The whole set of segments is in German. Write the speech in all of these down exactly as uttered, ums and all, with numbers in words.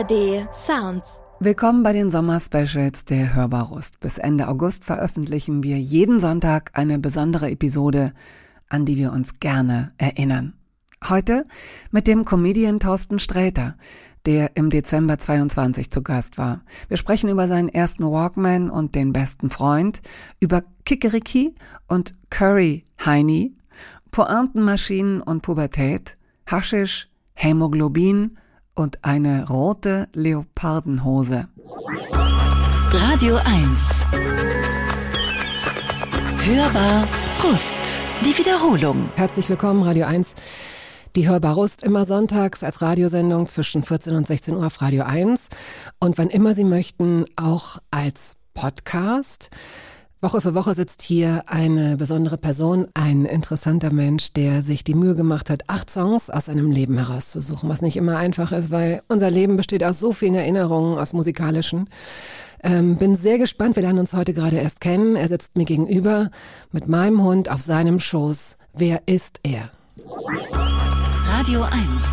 A R D Sounds. Willkommen bei den Sommer-Specials der Hörbar-Rust. Bis Ende August veröffentlichen wir jeden Sonntag eine besondere Episode, an die wir uns gerne erinnern. Heute mit dem Comedian Thorsten Sträter, der im Dezember zweiundzwanzig zu Gast war. Wir sprechen über seinen ersten Walkman und den besten Freund, über Kikeriki und Curry Heini, Pointenmaschinen und Pubertät, Haschisch, Hämoglobin und eine rote Leopardenhose. Radio eins. Hörbar Rust. Die Wiederholung. Herzlich willkommen, Radio eins. Die Hörbar Rust immer sonntags als Radiosendung zwischen vierzehn und sechzehn Uhr auf Radio eins. Und wann immer Sie möchten, auch als Podcast. Woche für Woche sitzt hier eine besondere Person, ein interessanter Mensch, der sich die Mühe gemacht hat, acht Songs aus seinem Leben herauszusuchen, was nicht immer einfach ist, weil unser Leben besteht aus so vielen Erinnerungen, aus musikalischen. Ähm, bin sehr gespannt, wir lernen uns heute gerade erst kennen. Er sitzt mir gegenüber mit meinem Hund auf seinem Schoß. Wer ist er? Radio eins.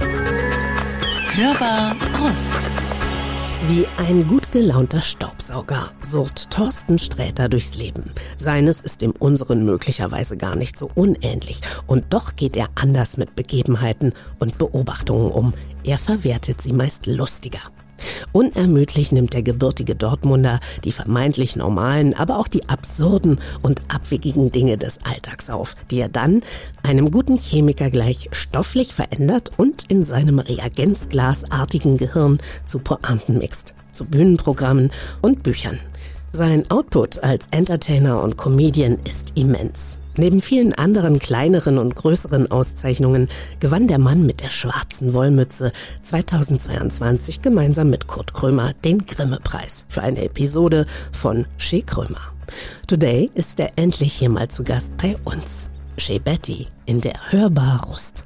Hörbar Rust. Wie ein gut gelaunter Staubsauger surrt Thorsten Sträter durchs Leben. Seines ist dem unseren möglicherweise gar nicht so unähnlich. Und doch geht er anders mit Begebenheiten und Beobachtungen um. Er verwertet sie meist lustiger. Unermüdlich nimmt der gebürtige Dortmunder die vermeintlich normalen, aber auch die absurden und abwegigen Dinge des Alltags auf, die er dann einem guten Chemiker gleich stofflich verändert und in seinem reagenzglasartigen Gehirn zu Pointen mixt, zu Bühnenprogrammen und Büchern. Sein Output als Entertainer und Comedian ist immens. Neben vielen anderen kleineren und größeren Auszeichnungen gewann der Mann mit der schwarzen Wollmütze zweitausendzweiundzwanzig gemeinsam mit Kurt Krömer den Grimme-Preis für eine Episode von Chez Krömer. Today ist er endlich hier mal zu Gast bei uns. Chez Betty in der Hörbar Rust.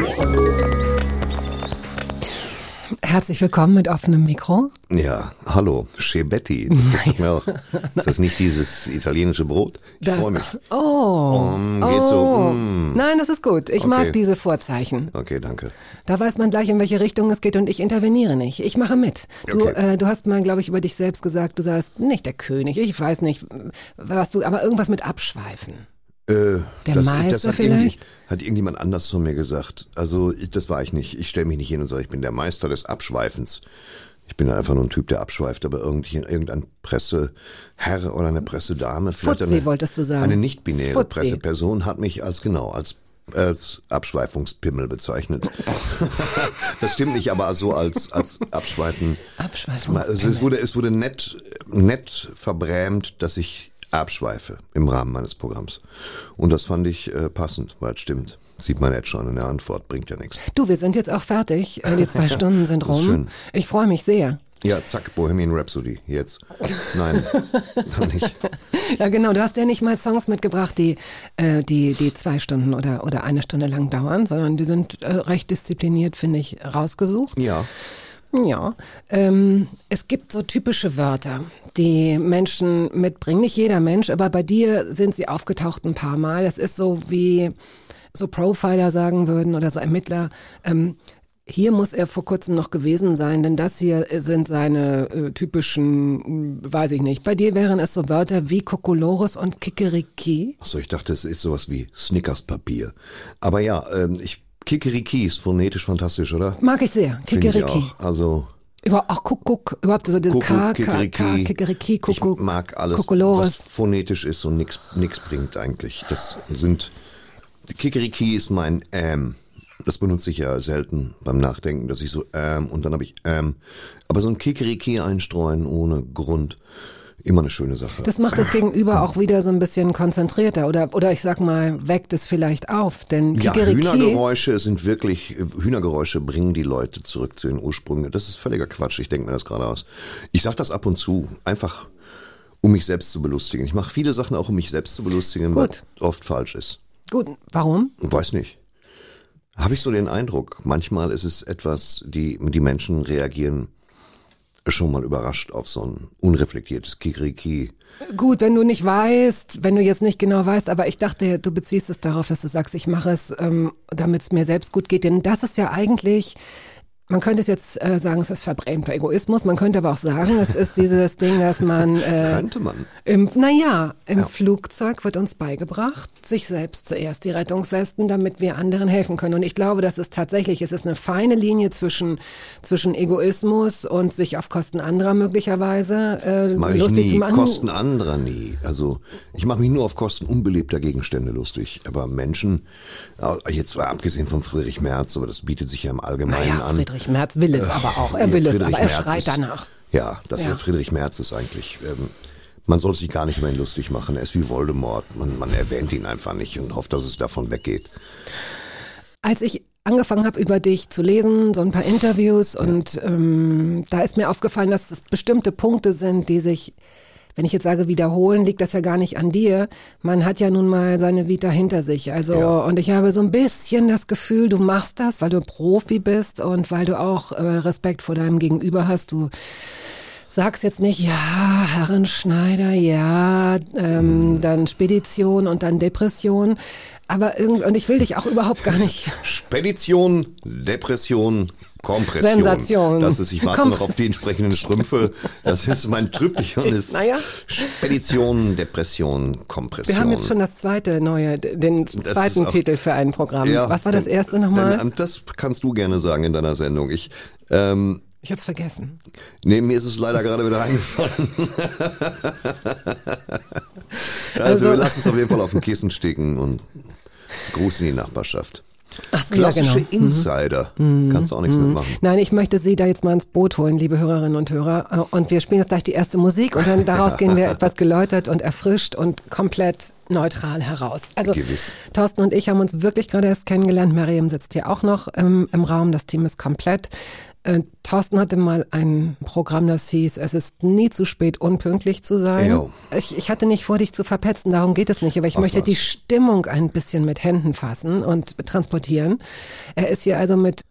Herzlich willkommen mit offenem Mikro. Ja, hallo, Chez Betty. Das gefällt mir auch. Ist das nicht dieses italienische Brot? Ich freue mich. Oh, um, oh. Geht so. Mm. Nein, das ist gut. Ich Okay. mag diese Vorzeichen. Okay, danke. Da weiß man gleich, in welche Richtung es geht und ich interveniere nicht. Ich mache mit. Du, Okay. äh, du hast mal, glaube ich, über dich selbst gesagt, du sagst, nicht der König, ich weiß nicht, was du, aber irgendwas mit Abschweifen. Äh, Der das, Meister das hat vielleicht? irgendwie- Hat irgendjemand anders zu mir gesagt. Also ich, das war ich nicht. Ich stelle mich nicht hin und sage, ich bin der Meister des Abschweifens. Ich bin einfach nur ein Typ, der abschweift, aber irgendwie irgendein Presseherr oder eine Pressedame, vielleicht Fuzzi, eine, wolltest du sagen. eine nicht-binäre Fuzzi. Presseperson hat mich als genau als als Abschweifungspimmel bezeichnet. Das stimmt nicht, aber so als als Abschweifen. Abschweifungspimmel. Also es wurde es wurde nett nett verbrämt, dass ich abschweife im Rahmen meines Programms. Und das fand ich äh, passend, weil es stimmt. Sieht man jetzt schon in der Antwort, bringt ja nichts. Du, wir sind jetzt auch fertig. Äh, Die zwei Stunden sind Das ist rum. schön. Ich freue mich sehr. Ja, zack, Bohemian Rhapsody, jetzt. Nein, dann nicht. Ja, genau. Du hast ja nicht mal Songs mitgebracht, die, äh, die, die zwei Stunden oder, oder eine Stunde lang dauern, sondern die sind äh, recht diszipliniert, finde ich, rausgesucht. Ja, Ja, ähm, es gibt so typische Wörter, die Menschen mitbringen. Nicht jeder Mensch, aber bei dir sind sie aufgetaucht ein paar Mal. Das ist so wie so Profiler sagen würden oder so Ermittler. Ähm, hier muss er vor kurzem noch gewesen sein, denn das hier sind seine äh, typischen, äh, weiß ich nicht. Bei dir wären es so Wörter wie Kokolores und Kikeriki. achso, ich dachte, es ist sowas wie Snickerspapier. Aber ja, ähm, ich Kikeriki ist phonetisch fantastisch, oder? Mag ich sehr, Finde ich Kikeriki. auch. Also Über, ach, Kuckuck, überhaupt so den K, Kuckuck, K, K, Kikeriki. Kikeriki, Kuckuck, Ich mag alles, Kokolores. was phonetisch ist und nix, nix bringt eigentlich. Das sind, Kikeriki ist mein ähm. Das benutze ich ja selten beim Nachdenken, dass ich so ähm und dann habe ich ähm. Aber so ein Kikeriki einstreuen ohne Grund, immer eine schöne Sache. Das macht das Gegenüber auch wieder so ein bisschen konzentrierter oder, oder ich sag mal, weckt es vielleicht auf, denn Ja, Kikeriki, Hühnergeräusche sind wirklich, Hühnergeräusche bringen die Leute zurück zu den Ursprüngen. Das ist völliger Quatsch, ich denke mir das gerade aus. Ich sag das ab und zu, einfach um mich selbst zu belustigen. Ich mache viele Sachen auch, um mich selbst zu belustigen, Gut. was oft falsch ist. gut, warum? Weiß nicht. Habe ich so den Eindruck, manchmal ist es etwas, die, die Menschen reagieren schon mal überrascht auf so ein unreflektiertes Kikeriki. Gut, wenn du nicht weißt, wenn du jetzt nicht genau weißt, aber ich dachte, du beziehst es darauf, dass du sagst, ich mache es, ähm, damit es mir selbst gut geht, denn das ist ja eigentlich Man könnte es jetzt äh, sagen, es ist verbrämter Egoismus. Man könnte aber auch sagen, es ist dieses Ding, dass man... Äh, könnte man. Im, naja, im Ja. Flugzeug wird uns beigebracht, sich selbst zuerst die Rettungswesten, damit wir anderen helfen können. Und ich glaube, das ist tatsächlich, es ist eine feine Linie zwischen, zwischen Egoismus und sich auf Kosten anderer möglicherweise äh, Mach ich lustig nie. zu machen. Kosten anderer nie. Also ich mache mich nur auf Kosten unbelebter Gegenstände lustig. Aber Menschen, äh, jetzt mal abgesehen von Friedrich Merz, aber das bietet sich ja im Allgemeinen Naja, an. Friedrich Merz will es aber auch. Er Ja, will es, Friedrich aber er Merz schreit ist, danach. Ja, das Ja. ja. Friedrich Merz ist eigentlich, ähm, man soll sich gar nicht über ihn lustig machen. Er ist wie Voldemort. Man, man erwähnt ihn einfach nicht und hofft, dass es davon weggeht. Als ich angefangen habe, über dich zu lesen, so ein paar Interviews, und ähm, da ist mir aufgefallen, dass es bestimmte Punkte sind, die sich, wenn ich jetzt sage wiederholen, liegt das ja gar nicht an dir. Man hat ja nun mal seine Vita hinter sich. Also, Ja. und ich habe so ein bisschen das Gefühl, du machst das, weil du Profi bist und weil du auch äh, Respekt vor deinem Gegenüber hast. Du sagst jetzt nicht, ja, Herrenschneider, ja, ähm, dann Spedition und dann Depression. Aber irgendwie, und ich will dich auch überhaupt gar nicht. Spedition, Depression, Kompression. Sensation. Das ist, ich warte Kompression. noch auf die entsprechenden Strümpfe. Das ist mein Trüppchen. Ist Naja. Spedition, Depression, Kompression. Wir haben jetzt schon das zweite neue, den zweiten ist auch- Titel für ein Programm. Ja, Was war das dann- erste nochmal? dann- Das kannst du gerne sagen in deiner Sendung. Ich, ähm, Ich hab's vergessen. nee, mir ist es leider gerade wieder eingefallen. also, Also- wir lassen es auf jeden Fall auf den Kissen stecken und Gruß in die Nachbarschaft. Ach so, ja, Klassische genau. Insider. Kannst du auch nichts mitmachen. Nein, ich möchte Sie da jetzt mal ins Boot holen, liebe Hörerinnen und Hörer. Und wir spielen jetzt gleich die erste Musik und dann daraus gehen wir etwas geläutert und erfrischt und komplett neutral heraus. Also Gewiss. Thorsten und ich haben uns wirklich gerade erst kennengelernt. Miriam sitzt hier auch noch im, im Raum. Das Team ist komplett. Äh, Thorsten hatte mal ein Programm, das hieß, es ist nie zu spät, unpünktlich zu sein. Jo. Ich, ich hatte nicht vor, dich zu verpetzen, darum geht es nicht, aber ich Ach, möchte was. die Stimmung ein bisschen mit Händen fassen und transportieren. Er ist hier also mit,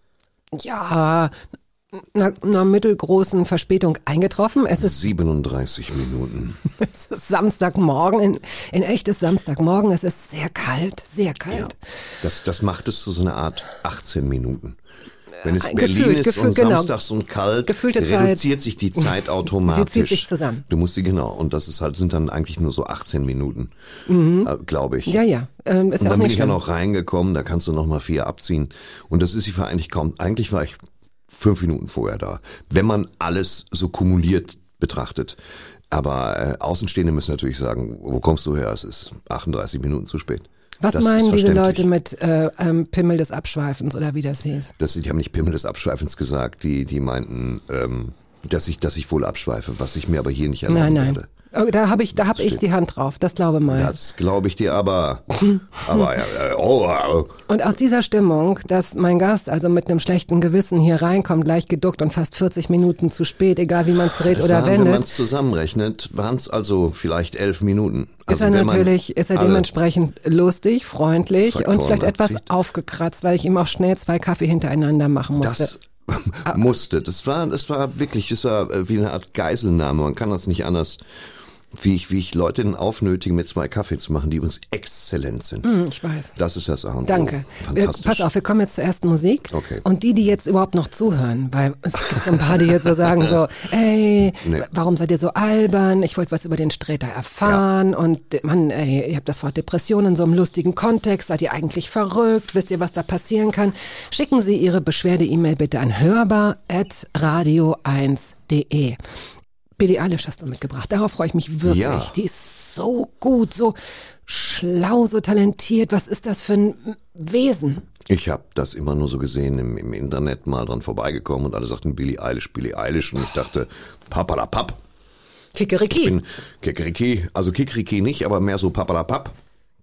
ja, einer, einer mittelgroßen Verspätung eingetroffen. Es ist, siebenunddreißig Minuten. es ist Samstagmorgen, in, in echtes Samstagmorgen. Es ist sehr kalt, sehr kalt. Ja. Das, das macht es zu so einer Art achtzehn Minuten. Wenn es Ein Berlin gefühlt, ist gefühlt, und genau. samstags und kalt, Gefühlte Zeit. reduziert sich die Zeit automatisch. Sie zieht sich zusammen. Du musst sie, genau, und das ist halt, sind dann eigentlich nur so achtzehn Minuten, äh, glaube ich. Ja, ja, ähm, ist Und ja auch dann bin nicht ich ja schlimm. noch reingekommen, da kannst du noch mal vier abziehen. Und das ist sie für eigentlich kaum, eigentlich war ich fünf Minuten vorher da. Wenn man alles so kumuliert betrachtet. Aber äh, Außenstehende müssen natürlich sagen, wo kommst du her? Es ist achtunddreißig Minuten zu spät. Was Das ist meinen diese verständlich. Leute mit äh, ähm, Pimmel des Abschweifens oder wie das hieß? Das, die haben nicht Pimmel des Abschweifens gesagt, die, die meinten, ähm, dass ich, dass ich wohl abschweife, was ich mir aber hier nicht erlauben Nein, nein. werde. Oh, da habe ich, da hab ich steht- die Hand drauf, das glaube mal. Das glaube ich dir aber. aber, äh, oh, oh. Und aus dieser Stimmung, dass mein Gast also mit einem schlechten Gewissen hier reinkommt, leicht geduckt und fast vierzig Minuten zu spät, egal wie man es dreht Das oder waren, wenn man wendet, es zusammenrechnet, waren es also vielleicht elf Minuten. ist Also er wenn man natürlich, ist er alle- dementsprechend lustig, freundlich Faktoren und vielleicht etwas abzieht. aufgekratzt, weil ich ihm auch schnell zwei Kaffee hintereinander machen musste. Das musste. Das war, das war wirklich, das war äh, wie eine Art Geiselnahme. Man kann das nicht anders, wie ich, wie ich Leute aufnötige, mir zwei Kaffee zu machen, die übrigens exzellent sind. Hm, ich weiß. Das ist das A und O. Danke. Wir, Fantastisch. pass auf, wir kommen jetzt zur ersten Musik. Okay. Und die, die jetzt überhaupt noch zuhören, weil es gibt so ein paar, die jetzt so sagen so, ey, Nee. warum seid ihr so albern? Ich wollte was über den Sträter erfahren. Und man, ey, ihr habt das Wort Depression in so einem lustigen Kontext. Seid ihr eigentlich verrückt? Wisst ihr, was da passieren kann? Schicken Sie Ihre Beschwerde-E-Mail bitte an hörbar at radio eins punkt de. Billie Eilish hast du mitgebracht. Darauf freue ich mich wirklich. Ja. Die ist so gut, so schlau, so talentiert. Was ist das für ein Wesen? Ich habe das immer nur so gesehen im, im Internet, mal dran vorbeigekommen und alle sagten Billie Eilish, Billie Eilish und ich dachte, papalapap. Kikeriki. Ich bin Kikeriki, also Kikeriki nicht, aber mehr so papalapap.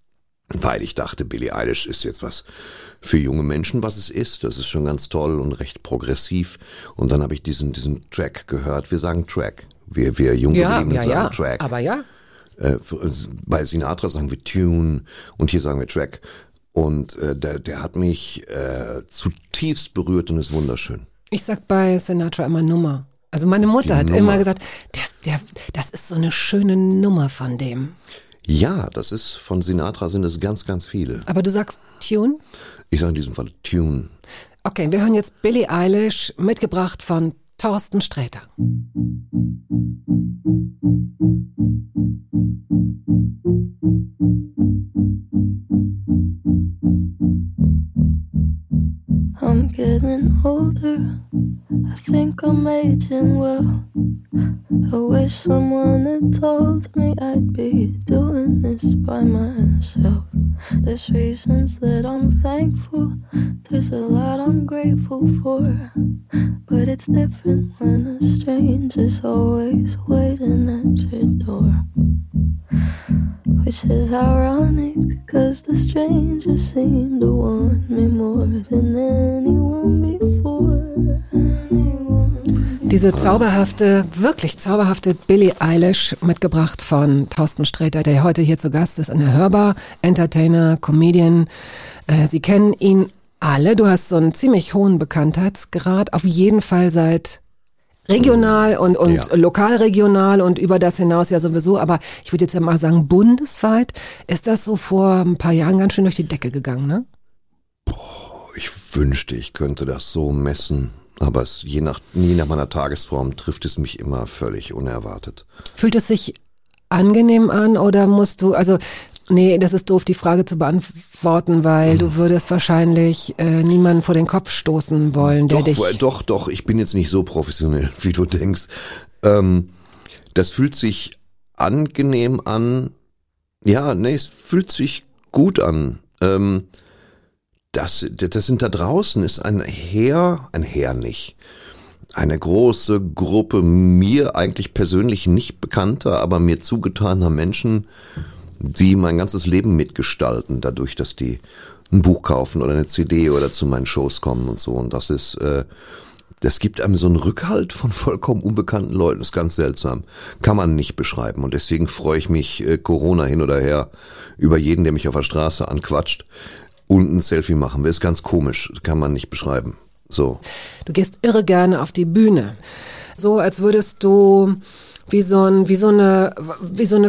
Weil ich dachte, Billie Eilish ist jetzt was für junge Menschen, was es ist. Das ist schon ganz toll und recht progressiv. Und dann habe ich diesen diesen Track gehört. Wir sagen Track. Wir, wir Junggebliebenen ja, ja, sagen ja. Track. Aber ja. Äh, bei Sinatra sagen wir Tune und hier sagen wir Track. Und äh, der, der hat mich äh, zutiefst berührt und ist wunderschön. Ich sag bei Sinatra immer Nummer. Also meine Mutter Die hat Nummer. immer gesagt, der, der, das ist so eine schöne Nummer von dem. Ja, das ist von Sinatra sind es ganz, ganz viele. Aber du sagst Tune? Ich sage in diesem Fall Tune. Okay, wir hören jetzt Billie Eilish, mitgebracht von Thorsten Sträter. I'm getting older, I think I'm aging well. I wish someone had told me I'd be doing this by myself. There's reasons that I'm thankful, there's a lot I'm grateful for. But it's different when a stranger's always waiting at your door. Which is ironic, cause the stranger seemed to want me more than anyone before. Anyone. Diese zauberhafte, wirklich zauberhafte Billie Eilish, mitgebracht von Thorsten Sträter, der heute hier zu Gast ist in der Hörbar, Entertainer, Comedian. Äh, Sie kennen ihn alle. Du hast so einen ziemlich hohen Bekanntheitsgrad, auf jeden Fall seit regional und, und ja. lokalregional und über das hinaus ja sowieso, aber ich würde jetzt ja mal sagen, bundesweit ist das so vor ein paar Jahren ganz schön durch die Decke gegangen, ne? Boah, ich wünschte, ich könnte das so messen, aber es, je nach, je nach meiner Tagesform trifft es mich immer völlig unerwartet. Fühlt es sich angenehm an oder musst du, also nee, das ist doof, die Frage zu beantworten, weil du würdest wahrscheinlich äh, niemanden vor den Kopf stoßen wollen, der doch, dich... Doch, doch, ich bin jetzt nicht so professionell, wie du denkst. Ähm, das fühlt sich angenehm an. Ja, nee, es fühlt sich gut an. Ähm, das, das sind da draußen, ist ein Heer, ein Heer nicht, eine große Gruppe mir eigentlich persönlich nicht bekannter, aber mir zugetaner Menschen, die mein ganzes Leben mitgestalten, dadurch, dass die ein Buch kaufen oder eine C D oder zu meinen Shows kommen und so. Und das ist, äh, das gibt einem so einen Rückhalt von vollkommen unbekannten Leuten. Das ist ganz seltsam. Kann man nicht beschreiben. Und deswegen freue ich mich, äh, Corona hin oder her, über jeden, der mich auf der Straße anquatscht und ein Selfie machen will. Ist ganz komisch. Kann man nicht beschreiben. So. Du gehst irre gerne auf die Bühne. So, als würdest du wie so ein, wie so eine, wie so eine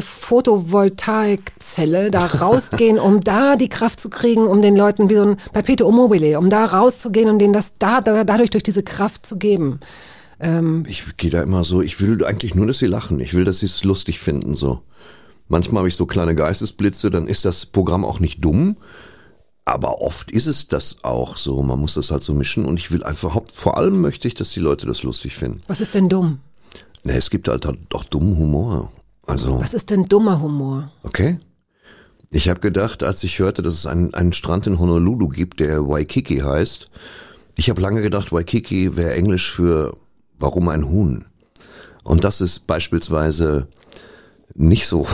Photovoltaikzelle da rausgehen, um da die Kraft zu kriegen, um den Leuten, wie so ein Perpetuum mobile, um da rauszugehen und denen das da, dadurch durch diese Kraft zu geben. Ähm ich gehe da immer so, ich will eigentlich nur, dass sie lachen. Ich will, dass sie es lustig finden, so. Manchmal habe ich so kleine Geistesblitze, dann ist das Programm auch nicht dumm. Aber oft ist es das auch so. Man muss das halt so mischen und ich will einfach, vor allem möchte ich, dass die Leute das lustig finden. Was ist denn dumm? Ne, es gibt halt auch dummen Humor. Also. Was ist denn dummer Humor? Okay. Ich habe gedacht, als ich hörte, dass es einen, einen Strand in Honolulu gibt, der Waikiki heißt. Ich habe lange gedacht, Waikiki wäre Englisch für warum ein Huhn. Und das ist beispielsweise nicht so.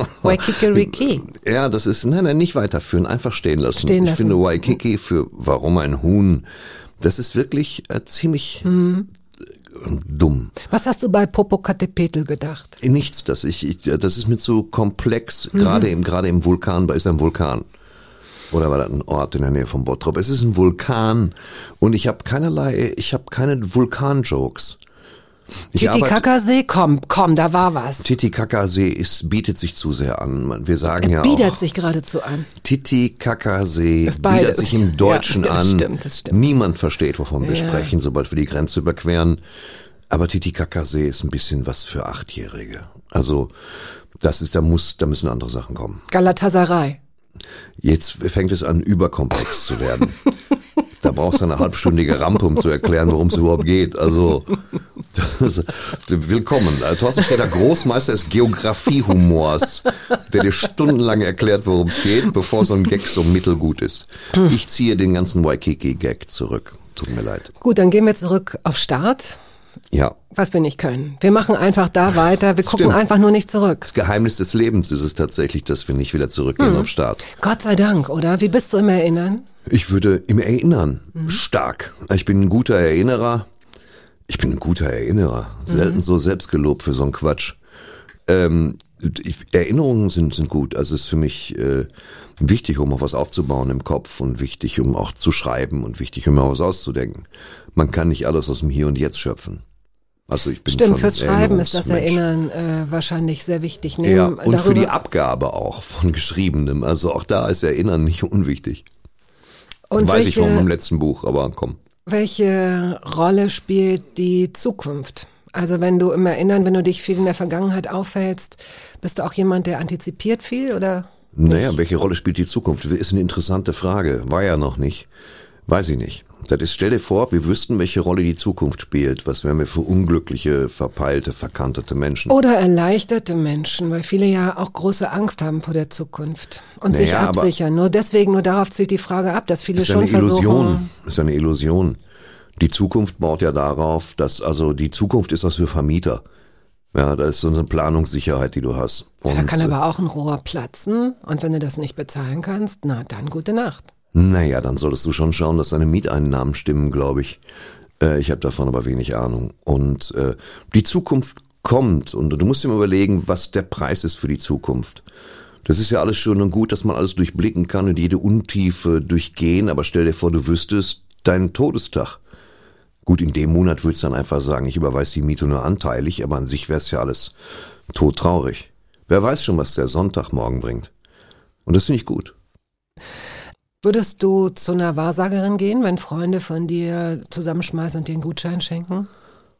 Waikiki. Ja, das ist, nein, nein, nicht weiterführen, einfach stehen lassen. Stehen lassen. Ich finde Waikiki für warum ein Huhn, das ist wirklich äh, ziemlich mhm. dumm. Was hast du bei Popocatépetl gedacht? Nichts, das ich, ich das ist mir zu komplex, mhm. gerade im gerade im Vulkan, ist ein Vulkan. Oder war das ein Ort in der Nähe von Bottrop? Es ist ein Vulkan und ich habe keinerlei, ich habe keine Vulkan-Jokes. Titicacasee, komm, komm, da war was. Titicacasee ist, bietet sich zu sehr an. Wir sagen er ja bietet auch. sich geradezu an. Titicacasee bietet sich im Deutschen ja, das an. Stimmt, das stimmt. Niemand versteht, wovon wir ja. sprechen, sobald wir die Grenze überqueren. Aber Titicacasee ist ein bisschen was für Achtjährige. Also, das ist, da muss, da müssen andere Sachen kommen. Galatasaray. Jetzt fängt es an, überkomplex zu werden. Da brauchst du eine halbstündige Rampe, um zu erklären, worum es überhaupt geht. Also, das ist, willkommen. Thorsten Sträter, Großmeister des Geografiehumors, der dir stundenlang erklärt, worum es geht, bevor so ein Gag so mittelgut ist. Ich ziehe den ganzen Waikiki-Gag zurück. Tut mir leid. Gut, dann gehen wir zurück auf Start. Ja. Was wir nicht können. Wir machen einfach da weiter. Wir gucken Stimmt. einfach nur nicht zurück. Das Geheimnis des Lebens ist es tatsächlich, dass wir nicht wieder zurückgehen hm. auf Start. Gott sei Dank, oder? Wie bist du im Erinnern? Ich würde im Erinnern mhm. stark. Ich bin ein guter Erinnerer. Ich bin ein guter Erinnerer. Selten mhm. so selbstgelobt für so einen Quatsch. Ähm, ich, Erinnerungen sind sind gut. Also es ist für mich äh, wichtig, um auf was aufzubauen im Kopf und wichtig, um auch zu schreiben und wichtig, um auch was auszudenken. Man kann nicht alles aus dem Hier und Jetzt schöpfen. Also ich bin Stimmt, schon fürs Schreiben ist das Erinnern äh, wahrscheinlich sehr wichtig. Nehmen ja, und für die Abgabe auch von Geschriebenem. Also auch da ist Erinnern nicht unwichtig. Und Weiß welche, ich von meinem letzten Buch, aber komm. Welche Rolle spielt die Zukunft? Also wenn du im Erinnern, wenn du dich viel in der Vergangenheit aufhältst, bist du auch jemand, der antizipiert viel oder nicht? Naja, welche Rolle spielt die Zukunft? Ist eine interessante Frage. War ja noch nicht. Weiß ich nicht. Das ist, stell dir vor, wir wüssten, welche Rolle die Zukunft spielt. Was wären wir für unglückliche, verpeilte, verkantete Menschen? Oder erleichterte Menschen, weil viele ja auch große Angst haben vor der Zukunft und naja, sich absichern. Nur deswegen, nur darauf zielt die Frage ab, dass viele ist schon eine versuchen. Illusion. Ist eine Illusion. Die Zukunft baut ja darauf, dass, also die Zukunft ist was für Vermieter. Ja, da ist so eine Planungssicherheit, die du hast. Und da kann äh, aber auch ein Rohr platzen und wenn du das nicht bezahlen kannst, na dann gute Nacht. Naja, dann solltest du schon schauen, dass deine Mieteinnahmen stimmen, glaube ich. Äh, ich habe davon aber wenig Ahnung. Und äh, die Zukunft kommt und du musst dir mal überlegen, was der Preis ist für die Zukunft. Das ist ja alles schön und gut, dass man alles durchblicken kann und jede Untiefe durchgehen, aber stell dir vor, du wüsstest deinen Todestag. Gut, in dem Monat würdest du dann einfach sagen, ich überweise die Miete nur anteilig, aber an sich wäre es ja alles todtraurig. Wer weiß schon, was der Sonntag morgen bringt. Und das finde ich gut. Würdest du zu einer Wahrsagerin gehen, wenn Freunde von dir zusammenschmeißen und dir einen Gutschein schenken?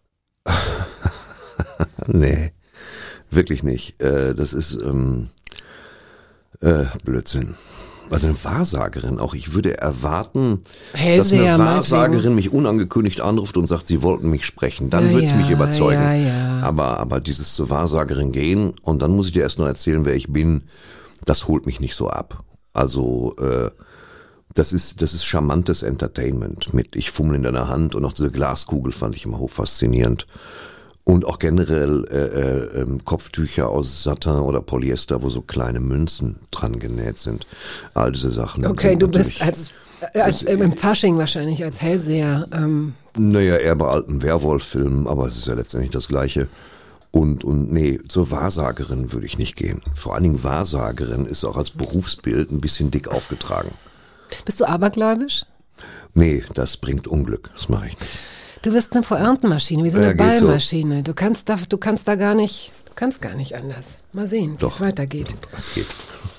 Nee, wirklich nicht. Äh, das ist ähm, äh, Blödsinn. Also eine Wahrsagerin auch. Ich würde erwarten, Hellseher, dass eine Wahrsagerin mich unangekündigt anruft und sagt, sie wollten mich sprechen. Dann ja, würde es ja, mich überzeugen. Ja, ja. Aber, aber dieses zur Wahrsagerin gehen und dann muss ich dir erst noch erzählen, wer ich bin, das holt mich nicht so ab. Also äh, das ist das ist charmantes Entertainment mit ich fummel in deiner Hand und auch diese Glaskugel fand ich immer hoch faszinierend. Und auch generell äh, äh, Kopftücher aus Satin oder Polyester, wo so kleine Münzen dran genäht sind. All diese Sachen. Okay, du bist als, als äh, im Fasching wahrscheinlich als Hellseher. Ähm. Naja, eher bei alten Werwolf-Filmen, aber es ist ja letztendlich das Gleiche. Und, und nee, zur Wahrsagerin würde ich nicht gehen. Vor allen Dingen Wahrsagerin ist auch als Berufsbild ein bisschen dick aufgetragen. Bist du abergläubisch? Nee, das bringt Unglück. Das mache ich nicht. Du bist eine Vor-Ernten-Maschine, wie so eine Ja, geht Ballmaschine. Du kannst da, du kannst da gar nicht, du kannst gar nicht anders. Mal sehen, wie es weitergeht. Es geht.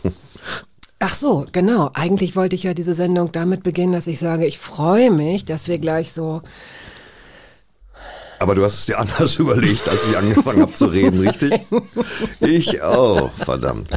Ach so, genau. Eigentlich wollte ich ja diese Sendung damit beginnen, dass ich sage, ich freue mich, dass wir gleich so... Aber du hast es dir anders überlegt, als ich angefangen habe zu reden, richtig? Ich auch, verdammt.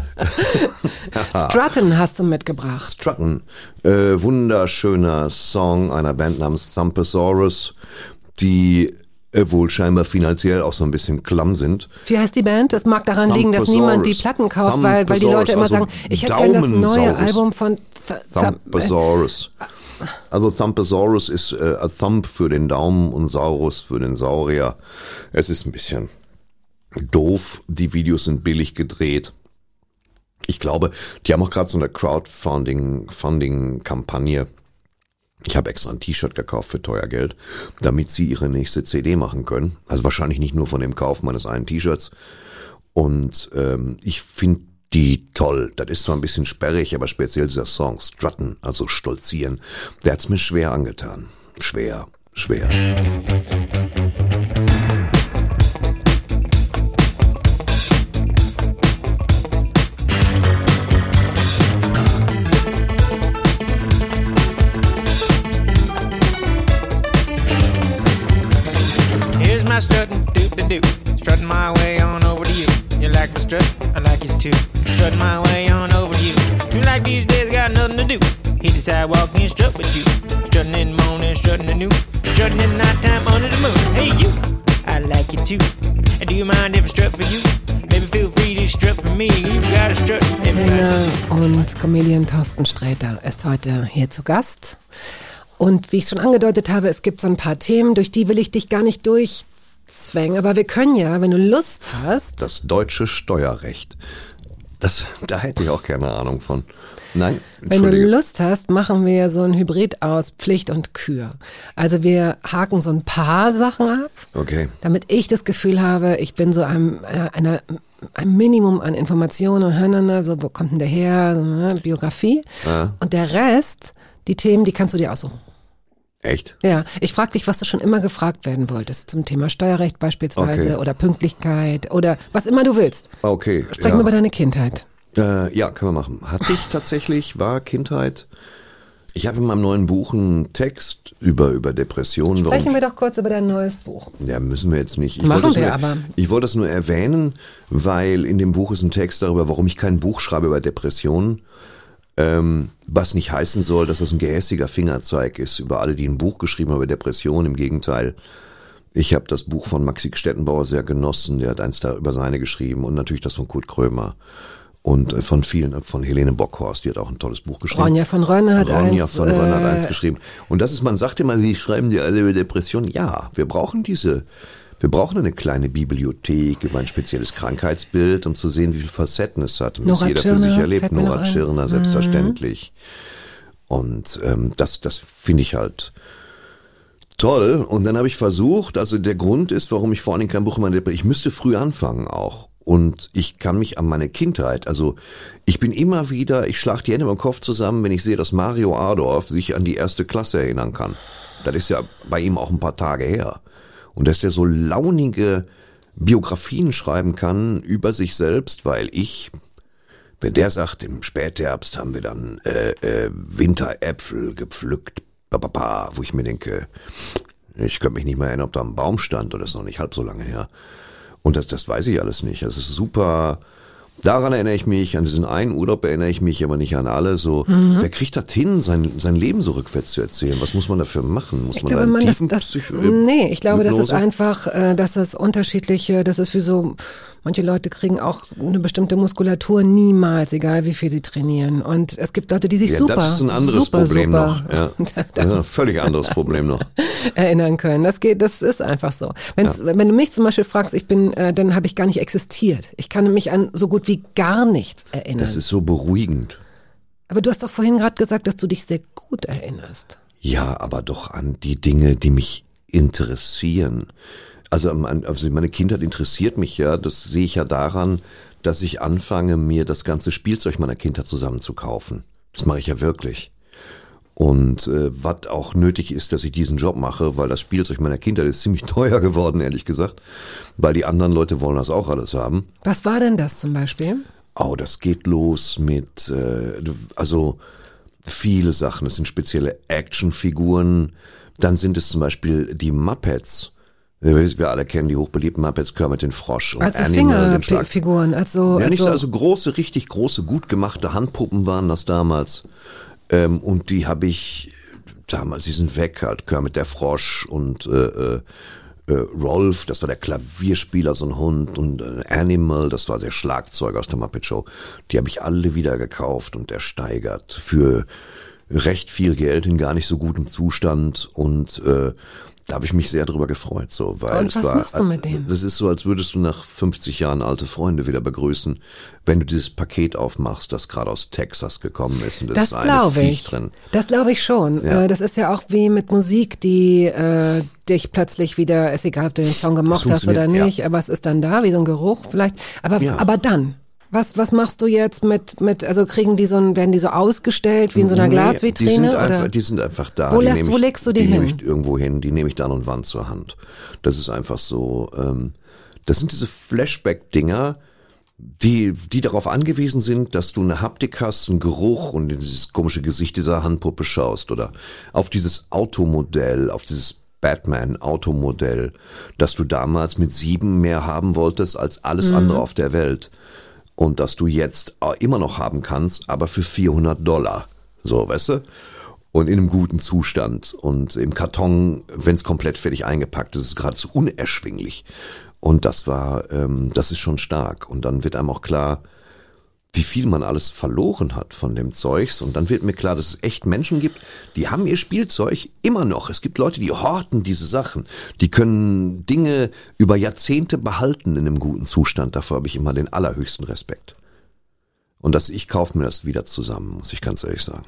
Struttin hast du mitgebracht. Struttin, äh, wunderschöner Song einer Band namens Thumpasaurus, die äh, wohl scheinbar finanziell auch so ein bisschen klamm sind. Wie heißt die Band? Das mag daran liegen, dass niemand die Platten kauft, weil, weil die Leute immer also sagen, ich hätte gerne das neue Daumensaurus. Album von Thumpasaurus. Also Thumpasaurus ist äh, a Thump für den Daumen und Saurus für den Saurier. Es ist ein bisschen doof. Die Videos sind billig gedreht. Ich glaube, die haben auch gerade so eine Crowdfunding-Kampagne. Ich habe extra ein T-Shirt gekauft für teuer Geld, damit sie ihre nächste C D machen können. Also wahrscheinlich nicht nur von dem Kauf meines einen T-Shirts. Und ähm, ich finde die toll. Das ist zwar ein bisschen sperrig, aber speziell dieser Song, Struttin, also stolzieren, der hat's mir schwer angetan. Schwer, schwer. Here's my struttin', doop-de-doo, strutting my way on over to you. You like my strut? I like yours too. Strutting my way on over to you. Two like these days got nothing to do. Hit the sidewalk and strut with you. Strutting in the morning, strutting at noon. Strutting in the nighttime under the moon. Hey you, I like you too. And do you mind if I strut for you? Maybe feel free to strut for me. You got a strut. Sänger und Comedian Thorsten Sträter ist heute hier zu Gast. Und wie ich schon angedeutet habe, es gibt so ein paar Themen, durch die will ich dich gar nicht durchzwängen. Aber wir können ja, wenn du Lust hast... Das deutsche Steuerrecht. Das, da hätte ich auch keine Ahnung von. Nein, Wenn du Lust hast, machen wir so ein Hybrid aus Pflicht und Kür. Also wir haken so ein paar Sachen ab, Okay. damit ich das Gefühl habe, ich bin so einem, einer, einer, ein Minimum an Informationen, so wo kommt denn der her, so, ne, Biografie. Ja. Und der Rest, die Themen, die kannst du dir aussuchen. Echt? Ja, ich frage dich, was du schon immer gefragt werden wolltest, zum Thema Steuerrecht beispielsweise Okay. oder Pünktlichkeit oder was immer du willst. Okay. Sprechen ja. wir über deine Kindheit. Äh, ja, können wir machen. Hatte ich tatsächlich, war Kindheit Ich habe in meinem neuen Buch einen Text über, über Depressionen. Sprechen warum, wir doch kurz über dein neues Buch. Ja, müssen wir jetzt nicht. Ich Machen wollte wir nur, aber. Ich wollte das nur erwähnen, weil in dem Buch ist ein Text darüber, warum ich kein Buch schreibe über Depressionen. Ähm, was nicht heißen soll, dass das ein gehässiger Fingerzeig ist über alle, die ein Buch geschrieben haben über Depressionen. Im Gegenteil. Ich habe das Buch von Maxi Stettenbauer sehr genossen. Der hat eins da über seine geschrieben und natürlich das von Kurt Krömer. Und von vielen, von Helene Bockhorst, die hat auch ein tolles Buch geschrieben. Ronja von Rönne hat Ronja eins. von Rönne hat äh, eins geschrieben. Und das ist, man sagt immer, wie schreiben die alle über Depressionen? Ja, wir brauchen diese, wir brauchen eine kleine Bibliothek über ein spezielles Krankheitsbild, um zu sehen, wie viele Facetten es hat und was Nora jeder Tschirner für sich erlebt. fällt mir noch Nora ein. Tschirner, selbstverständlich. Mhm. Und ähm, das, das finde ich halt toll. Und dann habe ich versucht, also der Grund ist, warum ich vor allen Dingen kein Buch über Depression, ich müsste früh anfangen auch. Und ich kann mich an meine Kindheit, also ich bin immer wieder, ich schlage die Hände über den Kopf zusammen, wenn ich sehe, dass Mario Adorf sich an die erste Klasse erinnern kann. Das ist ja bei ihm auch ein paar Tage her. Und dass er so launige Biografien schreiben kann über sich selbst, weil ich, wenn der sagt, im Spätherbst haben wir dann äh, äh, Winteräpfel gepflückt, bababa, wo ich mir denke, ich könnte mich nicht mehr erinnern, ob da ein Baum stand oder ist noch nicht halb so lange her. Und das, das weiß ich alles nicht. Es ist super. Daran erinnere ich mich, an diesen einen Urlaub erinnere ich mich, aber nicht an alle. So, mhm. Wer kriegt das hin, sein, sein Leben so rückwärts zu erzählen? Was muss man dafür machen? Muss ich man glaube, da man das, das, Psycho- nee, ich glaube, das ist Hypnose? einfach, äh, dass es unterschiedliche, das ist wie so, manche Leute kriegen auch eine bestimmte Muskulatur niemals, egal wie viel sie trainieren. Und es gibt Leute, die sich Ja, super, das ist ein anderes super, Problem super noch. Ja. Das ist ein völlig anderes Problem noch. erinnern können. Das geht, das ist einfach so. Wenn's, ja. Wenn du mich zum Beispiel fragst, ich bin, äh, dann habe ich gar nicht existiert. Ich kann mich an so gut wie gar nichts erinnern. Das ist so beruhigend. Aber du hast doch vorhin gerade gesagt, dass du dich sehr gut erinnerst. Ja, aber doch an die Dinge, die mich interessieren. Also, also meine Kindheit interessiert mich ja, das sehe ich ja daran, dass ich anfange, mir das ganze Spielzeug meiner Kindheit zusammenzukaufen. Das mache ich ja wirklich. Und äh, was auch nötig ist, dass ich diesen Job mache, weil das Spielzeug meiner Kindheit ist ziemlich teuer geworden, ehrlich gesagt. Weil die anderen Leute wollen das auch alles haben. Was war denn das zum Beispiel? Oh, das geht los mit, äh, also viele Sachen. Es sind spezielle Actionfiguren. Dann sind es zum Beispiel die Muppets. Wir alle kennen die hochbeliebten Muppets, Kermit den Frosch und also Animal, den Schlag. Fingerfiguren, also, Ja, nicht also, so, also große, richtig große, gut gemachte Handpuppen waren das damals. Ähm, und die habe ich damals, die sind weg halt, Kermit der Frosch und äh, äh, Rolf, das war der Klavierspieler, so ein Hund, und äh, Animal, das war der Schlagzeuger aus der Muppet Show. Die habe ich alle wieder gekauft und ersteigert für recht viel Geld in gar nicht so gutem Zustand, und äh, da habe ich mich sehr drüber gefreut, so, weil und es was war, machst du mit denen? Das ist so, als würdest du nach fünfzig Jahren alte Freunde wieder begrüßen, wenn du dieses Paket aufmachst, das gerade aus Texas gekommen ist, und das, Das ist eine glaube Viech ich. drin. Das glaube ich schon. Ja. Äh, Das ist ja auch wie mit Musik, die äh, dich plötzlich wieder, ist egal, ob du den Song gemocht hast oder funktioniert, nicht, aber es ist dann da, wie so ein Geruch vielleicht. Aber Ja. aber dann. Was, was machst du jetzt mit, mit, also kriegen die so ein, werden die so ausgestellt wie in so einer Nee, Glasvitrine? Die sind, oder? einfach, die sind einfach da. Wo die lässt- nehm wo ich, legst du die die hin? nehme ich irgendwo hin, die nehme ich dann und wann zur Hand. Das ist einfach so, ähm, das sind diese Flashback-Dinger, die, die darauf angewiesen sind, dass du eine Haptik hast, einen Geruch und in dieses komische Gesicht dieser Handpuppe schaust, oder auf dieses Automodell, auf dieses Batman-Automodell, das du damals mit sieben mehr haben wolltest als alles Mhm. andere auf der Welt. Und dass du jetzt immer noch haben kannst, aber für vierhundert Dollar. So, weißt du? Und in einem guten Zustand. Und im Karton, wenn es komplett fertig eingepackt ist, ist es geradezu unerschwinglich. Und das war, ähm, das ist schon stark. Und dann wird einem auch klar, wie viel man alles verloren hat von dem Zeugs. Und dann wird mir klar, dass es echt Menschen gibt, die haben ihr Spielzeug immer noch. Es gibt Leute, die horten diese Sachen. Die können Dinge über Jahrzehnte behalten in einem guten Zustand. Davor habe ich immer den allerhöchsten Respekt. Und dass ich kaufe mir das wieder zusammen, muss ich ganz ehrlich sagen.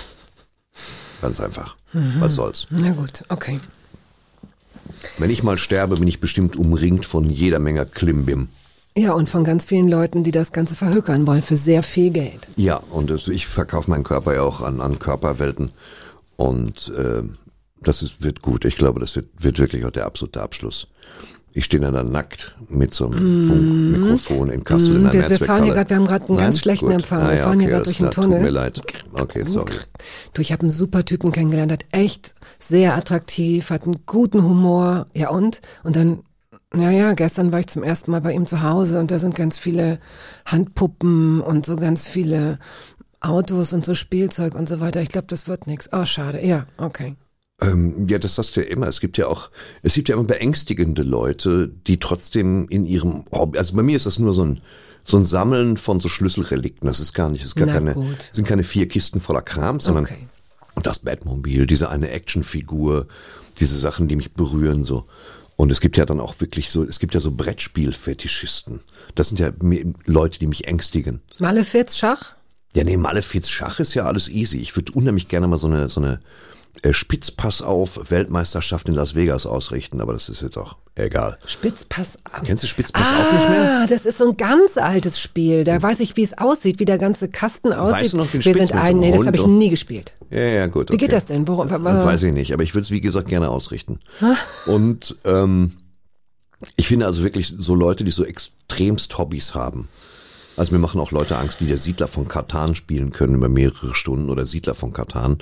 Ganz einfach. Mhm. Was soll's. Na gut, okay. Wenn ich mal sterbe, bin ich bestimmt umringt von jeder Menge Klimbim. Ja, und von ganz vielen Leuten, die das Ganze verhökern wollen für sehr viel Geld. Ja, und das, ich verkaufe meinen Körper ja auch an, an Körperwelten. Und äh, Das ist, wird gut. Ich glaube, das wird, wird wirklich auch der absolute Abschluss. Ich stehe dann da nackt mit so einem mm. Funkmikrofon in Kassel mm. in einer wir, wir fahren hier grad, wir haben gerade einen Nein? ganz schlechten Gut. Empfang. Wir ah, ja, fahren okay, hier gerade durch den klar, Tunnel. Tut mir leid. Okay, sorry. Du, ich habe einen super Typen kennengelernt, hat echt sehr attraktiv, hat einen guten Humor. Ja und? Und dann, naja, gestern war ich zum ersten Mal bei ihm zu Hause und da sind ganz viele Handpuppen und so ganz viele Autos und so Spielzeug und so weiter. Ich glaube, das wird nichts. Oh, schade. Ja, okay. Ähm, ja, das hast du ja immer. Es gibt ja auch, es gibt ja immer beängstigende Leute, die trotzdem in ihrem Hobby, also bei mir ist das nur so ein, so ein Sammeln von so Schlüsselrelikten. Das ist gar nicht, das ist gar Na keine, gut. sind keine vier Kisten voller Kram, sondern Okay. das Batmobil, diese eine Actionfigur, diese Sachen, die mich berühren, so. Und es gibt ja dann auch wirklich so, es gibt ja so Brettspiel-Fetischisten. Das sind ja Leute, die mich ängstigen. Malefiz, Schach? Ja, nee, Malefiz, Schach ist ja alles easy. Ich würde unheimlich gerne mal so eine, so eine, Spitzpass auf Weltmeisterschaft in Las Vegas ausrichten, aber das ist jetzt auch egal. Spitzpass auf. Kennst du Spitzpass ah, auf nicht mehr? Ah, das ist so ein ganz altes Spiel. Da weiß ich, wie es aussieht, wie der ganze Kasten aussieht. Weißt du noch, wie ein Wir Spitz sind mit ein, so nee, einem das habe ich Hund? nie gespielt. Ja, ja, gut. Wie okay. geht das denn? Worum, äh, weiß ich nicht, aber ich würde es wie gesagt gerne ausrichten. Und ähm, ich finde also wirklich so Leute, die so extremst Hobbys haben. Also mir machen auch Leute Angst, die der Siedler von Catan spielen können über mehrere Stunden oder Siedler von Catan.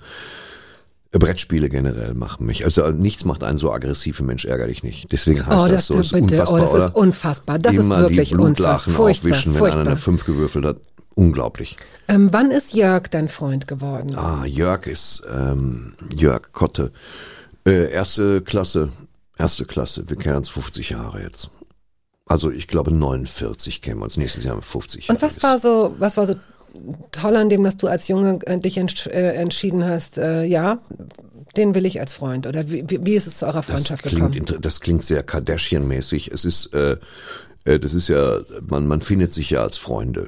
Brettspiele generell machen mich. Also nichts macht einen so aggressiv, Mensch, ärgere dich nicht. Deswegen heißt oh, das, das so, ist bitte. unfassbar, Oh, das oder? ist unfassbar. Das Immer ist wirklich die Blutlachen unfassbar. aufwischen, wenn furchtbar. einer eine fünf gewürfelt hat. Unglaublich. Ähm, wann ist Jörg dein Freund geworden? Ah, Jörg ist, ähm, Jörg Kotte. Äh, erste Klasse, erste Klasse. Wir kennen uns fünfzig Jahre jetzt. Also ich glaube neunundvierzig kennen wir uns. Nächstes Jahr mit fünfzig. Und was war so, was war so toll an dem, dass du als Junge äh, dich entsch- äh, entschieden hast, äh, ja, den will ich als Freund? Oder wie, wie, wie ist es zu eurer Freundschaft das klingt, gekommen? Das klingt sehr Kardashian-mäßig. Es ist, äh, äh, das ist ja, man, man findet sich ja als Freunde.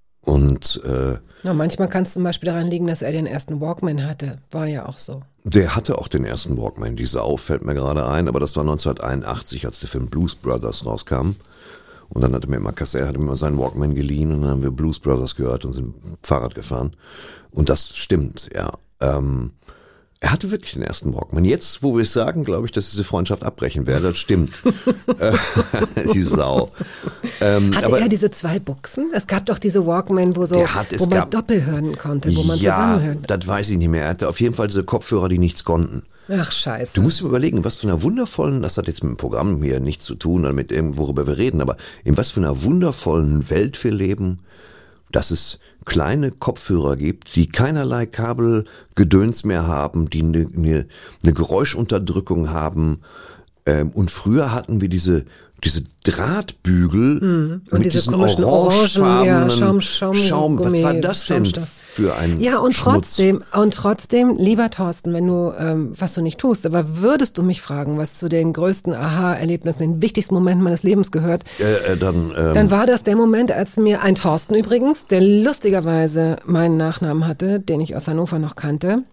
Und äh, ja, manchmal kann es zum Beispiel daran liegen, dass er den ersten Walkman hatte. War ja auch so. Der hatte auch den ersten Walkman. Die Sau fällt mir gerade ein, aber das war neunzehnhunderteinundachtzig, als der Film Blues Brothers rauskam. Und dann hatte mir immer Cassell, hatte mir mal seinen Walkman geliehen und dann haben wir Blues Brothers gehört und sind Fahrrad gefahren. Und das stimmt, ja. Ähm, er hatte wirklich den ersten Walkman. Jetzt, wo wir es sagen, glaube ich, dass diese Freundschaft abbrechen werde. Das stimmt. Die Sau. Ähm, hatte aber er diese zwei Buchsen? Es gab doch diese Walkman, wo so, Der hat- es wo man gab- doppelt hören konnte, wo man ja, zusammenhören. das weiß ich nicht mehr. Er hatte auf jeden Fall diese Kopfhörer, die nichts konnten. Ach, scheiße. Du musst dir überlegen, was für einer wundervollen, das hat jetzt mit dem Programm hier nichts zu tun oder mit dem, worüber wir reden, aber in was für einer wundervollen Welt wir leben, dass es kleine Kopfhörer gibt, die keinerlei Kabelgedöns mehr haben, die eine, eine, eine Geräuschunterdrückung haben. Ähm, und früher hatten wir diese diese Drahtbügel Und mit diese diesen komischen orangefarbenen Orangen, ja, Schaum, Schaum, Schaum. Was Gummi, war das denn Schaumstoff. für ein Ja, und Schmutz? trotzdem, und trotzdem, lieber Thorsten, wenn du, ähm, was du nicht tust, aber würdest du mich fragen, was zu den größten Aha-Erlebnissen, den wichtigsten Momenten meines Lebens gehört, Äh, äh, dann, ähm, dann war das der Moment, als mir ein Thorsten übrigens, der lustigerweise meinen Nachnamen hatte, den ich aus Hannover noch kannte,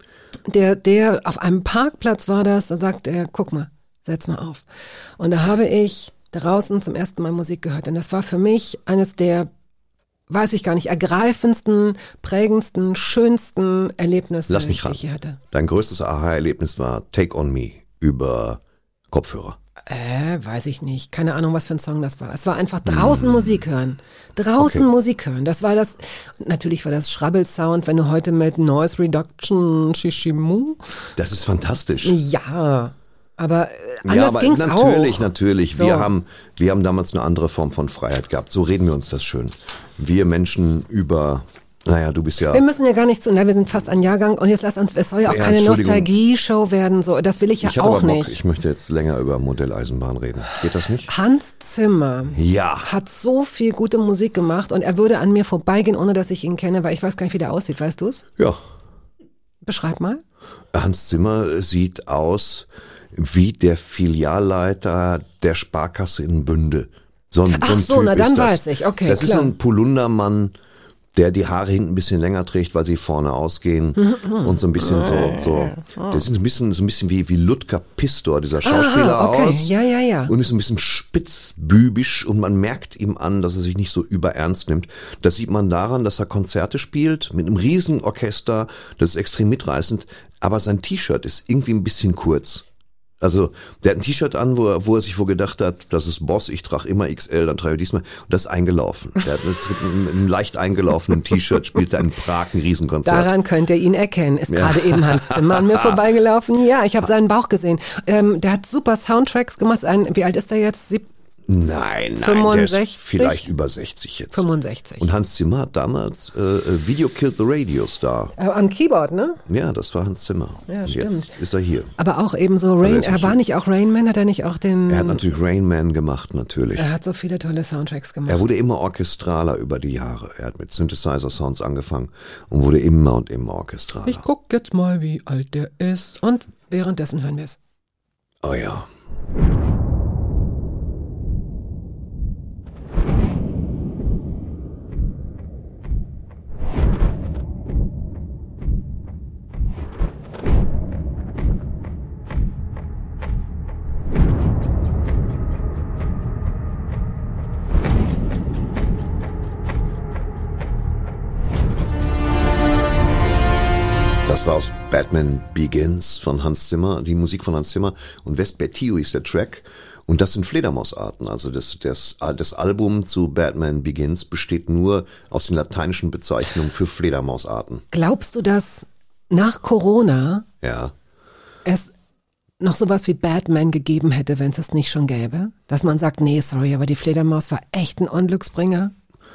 der, der auf einem Parkplatz war das, dann sagt er, guck mal, setz mal auf. Und da habe ich draußen zum ersten Mal Musik gehört. Und das war für mich eines der, weiß ich gar nicht, ergreifendsten, prägendsten, schönsten Erlebnisse, Lass mich die ran. ich je hatte. Dein größtes Aha-Erlebnis war Take On Me über Kopfhörer. Äh, weiß ich nicht. Keine Ahnung, was für ein Song das war. Es war einfach draußen Musik hören. Draußen Okay. Musik hören. Das war das, natürlich war das Schrabbelsound, wenn du heute mit Noise Reduction Shishimu. Das ist fantastisch. Ja, aber äh, anders Ja, aber ging's natürlich, auch. natürlich. So. Wir haben, wir haben damals eine andere Form von Freiheit gehabt. So reden wir uns das schön. Wir Menschen über, naja, du bist ja, Wir müssen ja gar nicht zu, na, wir sind fast ein Jahrgang und jetzt lass uns, es soll ja auch Ja, keine Entschuldigung. Nostalgie-Show werden, so, das will ich ja ich hatte auch aber Bock, nicht. ich möchte jetzt länger über Modelleisenbahn reden. Geht das nicht? Hans Zimmer Ja. hat so viel gute Musik gemacht und er würde an mir vorbeigehen, ohne dass ich ihn kenne, weil ich weiß gar nicht, wie der aussieht, weißt du's? Ja. Beschreib mal. Hans Zimmer sieht aus wie der Filialleiter der Sparkasse in Bünde. So ein, Ach so, ein so, typ na, dann ist das. weiß ich. Okay, Das ist klar. so ein Polundermann, der die Haare hinten ein bisschen länger trägt, weil sie vorne ausgehen und so ein bisschen so, so, der sieht so ein bisschen, so ein bisschen wie, wie Ludger Pistor, dieser Schauspieler Aha, okay. aus. Ja, ja, ja. Und ist ein bisschen spitzbübisch und man merkt ihm an, dass er sich nicht so überernst nimmt. Das sieht man daran, dass er Konzerte spielt mit einem riesen Orchester, das ist extrem mitreißend. aber sein T-Shirt ist irgendwie ein bisschen kurz. Also der hat ein T-Shirt an, wo er, wo er sich wohl gedacht hat, das ist Boss, ich trage immer X L, dann trage ich diesmal. Und das ist eingelaufen. Der hat mit einem leicht eingelaufenen T-Shirt, spielte in Prag ein Riesenkonzert. Daran könnt ihr ihn erkennen. Ist Ja. gerade eben Hans Zimmer an mir vorbeigelaufen. Ja, ich habe seinen Bauch gesehen. Ähm, der hat super Soundtracks gemacht. Ein, wie alt ist er jetzt? Sieb- Nein, nein, fünfundsechzig? der ist vielleicht über sechzig jetzt. fünfundsechzig. Und Hans Zimmer hat damals äh, Video Killed the Radio Star. Äh, am Keyboard, ne? Ja, das war Hans Zimmer. Ja, Und stimmt. jetzt ist er hier. Aber auch eben so er Rain. ist Er nicht war hier. nicht auch Rain Man? Hat er nicht auch den? Er hat natürlich Rain Man gemacht, natürlich. Er hat so viele tolle Soundtracks gemacht. Er wurde immer orchestraler über die Jahre. Er hat mit Synthesizer-Sounds angefangen und wurde immer und immer orchestraler. Ich guck jetzt mal, wie alt der ist. Und währenddessen hören wir es. Oh ja. Das war aus Batman Begins von Hans Zimmer, die Musik von Hans Zimmer. Und Vespertio ist der Track. Und das sind Fledermausarten. Also das, das, das Album zu Batman Begins besteht nur aus den lateinischen Bezeichnungen für Fledermausarten. Glaubst du, dass nach Corona Ja. es noch sowas wie Batman gegeben hätte, wenn es es nicht schon gäbe? Dass man sagt, nee, sorry, aber die Fledermaus war echt ein Unglücksbringer?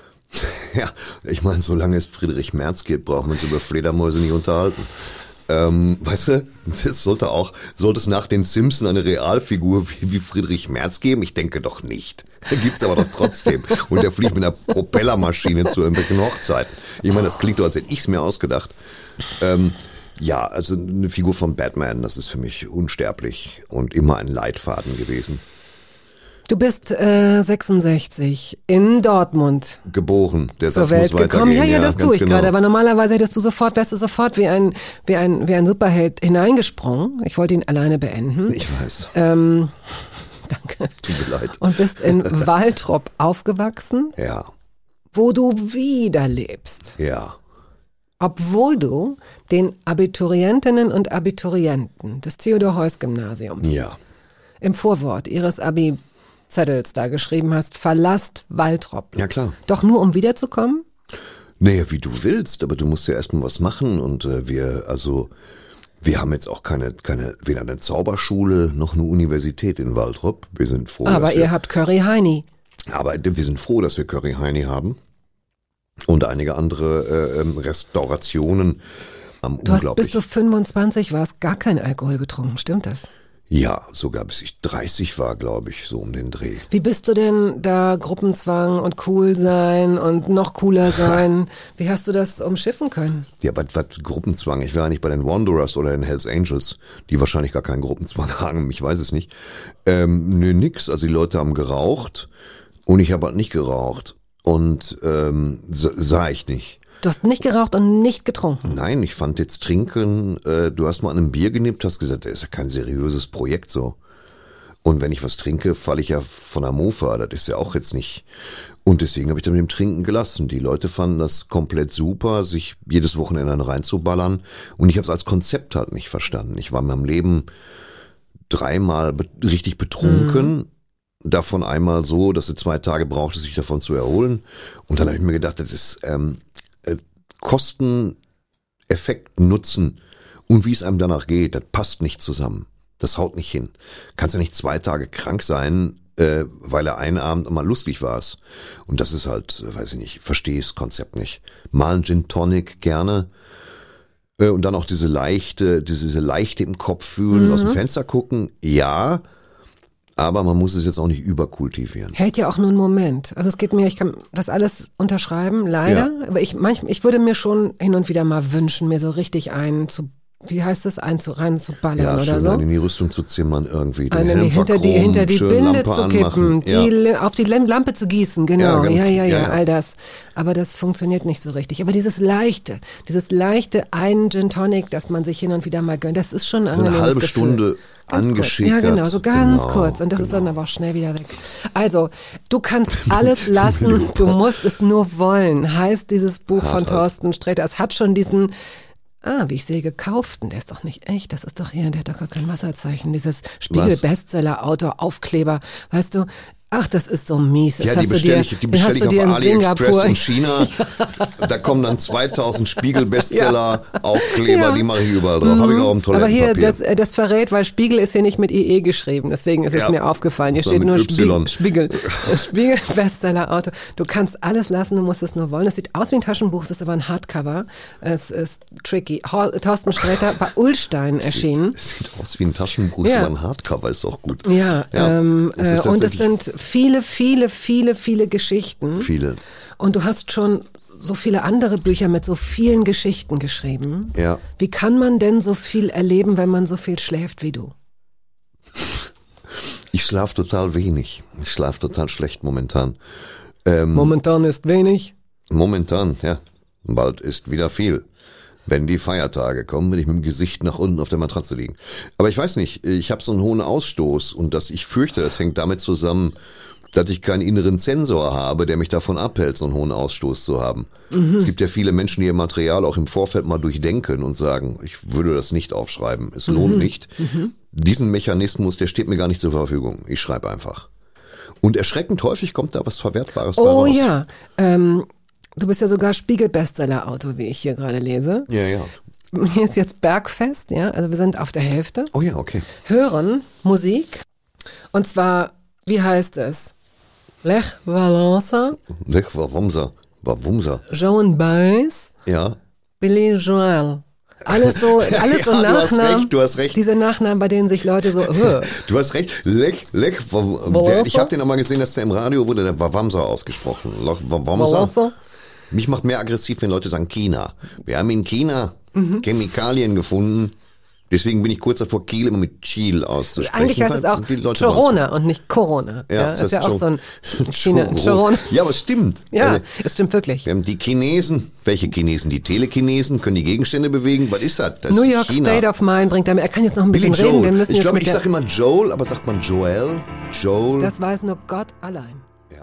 Ja, ich meine, solange es Friedrich Merz geht, brauchen wir uns über Fledermäuse nicht unterhalten. Ähm, weißt du, es sollte auch, sollte es nach den Simpsons eine Realfigur wie, wie Friedrich Merz geben? Ich denke doch nicht. Gibt's aber doch trotzdem. Und der fliegt mit einer Propellermaschine zu irgendwelchen Hochzeiten. Ich meine, das klingt doch, als hätte ich's mir ausgedacht. Ähm, ja, also eine Figur von Batman, das ist für mich unsterblich und immer ein Leitfaden gewesen. Du bist äh, sechsundsechzig in Dortmund Geboren, der zur Satz Welt muss gekommen. Ja, weitergehen. ja, das ganz tue ich genau. gerade. Aber normalerweise hättest du sofort, wärst du sofort wie ein, wie ein, wie ein Superheld hineingesprungen. Ich wollte ihn alleine beenden. Ich weiß. Ähm, danke. Tut mir leid. Und bist in Waltrop aufgewachsen, Ja, wo du wieder lebst. ja. Obwohl du den Abiturientinnen und Abiturienten des Theodor-Heuss-Gymnasiums Ja. im Vorwort ihres Abi-Zettels da geschrieben hast, verlasst Waltrop. Ja, klar. Doch nur um wiederzukommen? Naja, wie du willst, aber du musst ja erstmal was machen und äh, wir, also, wir haben jetzt auch keine, keine, weder eine Zauberschule noch eine Universität in Waltrop. Wir sind froh, Aber dass ihr wir, habt Curry Heini. aber wir sind froh, dass wir Curry Heini haben und einige andere äh, ähm, Restaurationen am Du hast, unglaublich. bis du fünfundzwanzig warst, gar keinen Alkohol getrunken, stimmt das? Ja, sogar bis ich dreißig war, glaube ich, so um den Dreh. Wie bist du denn da Gruppenzwang und cool sein und noch cooler sein? Wie hast du das umschiffen können? Ja, was, was Gruppenzwang? Ich war ja nicht bei den Wanderers oder den Hells Angels, die wahrscheinlich gar keinen Gruppenzwang haben, ich weiß es nicht. Ähm, nö, nix. Also die Leute haben geraucht und ich habe halt nicht geraucht. Und ähm, so, sah ich nicht. Du hast nicht geraucht und nicht getrunken. Nein, ich fand jetzt Trinken, äh, du hast mal an einem Bier genippt, hast gesagt, das ist ja kein seriöses Projekt so. Und wenn ich was trinke, falle ich ja von der Mofa, das ist ja auch jetzt nicht. Und deswegen habe ich dann mit dem Trinken gelassen. Die Leute fanden das komplett super, sich jedes Wochenende dann reinzuballern. Und ich habe es als Konzept halt nicht verstanden. Ich war in meinem Leben dreimal be- richtig betrunken. Mhm. Davon einmal so, dass du zwei Tage brauchte, sich davon zu erholen. Und dann habe ich mir gedacht, das ist ähm, äh, Kosten, Effekt, Nutzen und wie es einem danach geht, das passt nicht zusammen. Das haut nicht hin. Kannst ja nicht zwei Tage krank sein, äh, weil er einen Abend mal lustig war's. Und das ist halt, weiß ich nicht, verstehe das Konzept nicht. Mal ein Gin Tonic gerne. Äh, und dann auch diese leichte, diese, diese leichte im Kopf fühlen, mhm. aus dem Fenster gucken, ja. Aber man muss es jetzt auch nicht überkultivieren. Hält ja auch nur einen Moment. Also es geht mir, ich kann das alles unterschreiben, leider. Ja. Aber ich manchmal, ich würde mir schon hin und wieder mal wünschen, mir so richtig einen zu, wie heißt das, einen zu rein zu ballern ja, oder schön, so. Einen in die Rüstung zu zimmern irgendwie, den einen Helm hinter die hinter die Binde Lampe zu kippen, ja. die auf die Lampe zu gießen, genau. Ja, Ja, ja, ja, ja, ja, all das. Aber das funktioniert nicht so richtig. Aber dieses leichte, dieses leichte einen Gin Tonic, das man sich hin und wieder mal gönnt, das ist schon ein so eine halbe Gefühl. Stunde Ganz angeschickert. kurz. Ja, genau, so ganz genau, kurz. Und das genau. ist dann aber auch schnell wieder weg. Also, du kannst alles lassen, du musst es nur wollen, heißt dieses Buch Hart von halt. Thorsten Sträter. Es hat schon diesen Ah, wie ich sehe, gekauften. Der ist doch nicht echt. Das ist doch hier, der hat doch gar kein Wasserzeichen. Dieses Spiegel-Bestseller-Autor, Aufkleber. Weißt du, ach, das ist so mies. Das Ja, hast die du bestelle dir, ich, die den bestell hast ich du auf dir in AliExpress Singapur. in China. Da kommen dann zweitausend Spiegel-Bestseller-Aufkleber, Ja. die mache ich überall drauf. Habe ich auch im Aber hier, Toilettenpapier. das, das verrät, weil Spiegel ist hier nicht mit I E geschrieben. Deswegen ist es Ja. mir aufgefallen. Hier Sondern steht nur mit Y. Spiegel. Spiegel, Spiegel Bestseller-Autor. Du kannst alles lassen, du musst es nur wollen. Es sieht aus wie ein Taschenbuch, es ist aber ein Hardcover. Es ist tricky. Hor- Thorsten Sträter bei Ullstein erschienen. Es sieht aus wie ein Taschenbuch, Ja. aber ein Hardcover ist auch gut. Ja, ähm, es ist äh, und es tatsächlich sind viele, viele, viele, viele Geschichten. viele. Und du hast schon so viele andere Bücher mit so vielen Geschichten geschrieben. Ja. Wie kann man denn so viel erleben, wenn man so viel schläft wie du? Ich schlafe total wenig. Ich schlafe total schlecht momentan. Ähm, Momentan ist wenig. Momentan, ja. Bald ist wieder viel. Wenn die Feiertage kommen, will ich mit dem Gesicht nach unten auf der Matratze liegen. Aber ich weiß nicht, ich habe so einen hohen Ausstoß und das, ich fürchte, das hängt damit zusammen, dass ich keinen inneren Zensor habe, der mich davon abhält, so einen hohen Ausstoß zu haben. Mhm. Es gibt ja viele Menschen, die ihr Material auch im Vorfeld mal durchdenken und sagen, ich würde das nicht aufschreiben, es lohnt mhm. nicht. Mhm. Diesen Mechanismus, der steht mir gar nicht zur Verfügung. Ich schreibe einfach. Und erschreckend häufig kommt da was Verwertbares bei Oh raus. ja, ähm, du bist ja sogar Spiegel-Bestseller-Autor, wie ich hier gerade lese. Ja, ja. Hier ist jetzt Bergfest, ja, also wir sind auf der Hälfte. Oh ja, okay. Hören Musik und zwar, wie heißt es? Lech Walesa, Lech Wałęsa, Wałęsa. Joan Baez, Ja. Billy Joel. Alles so, alles so Ja, du hast Nachnamen. recht, du hast recht. Diese Nachnamen, bei denen sich Leute so, Hö. Du hast recht, Lech, Lech, Wałęsa. Der, ich habe den auch mal gesehen, dass der im Radio wurde, der Wałęsa ausgesprochen. Lech Wałęsa. Walesa. Mich macht mehr aggressiv, wenn Leute sagen China. Wir haben in China Mhm. Chemikalien gefunden. Deswegen bin ich kurz davor, Kiel immer mit Chil auszusprechen. Eigentlich heißt es weil auch die Leute Corona und nicht Corona. Ja, das ist ja heißt auch so ein Chor- China. Chorona. Ja, aber es stimmt. Ja, Also, es stimmt wirklich. wir haben die Chinesen. Welche Chinesen? Die Telekinesen können die Gegenstände bewegen. Was ist das? Das New ist York China. State of Mind bringt damit. Er kann jetzt noch ein Billy bisschen reden. Joel. Wir müssen Ich jetzt glaube, mit ich der, sage immer Joel, aber sagt man Joel? Joel? das weiß nur Gott allein. Ja.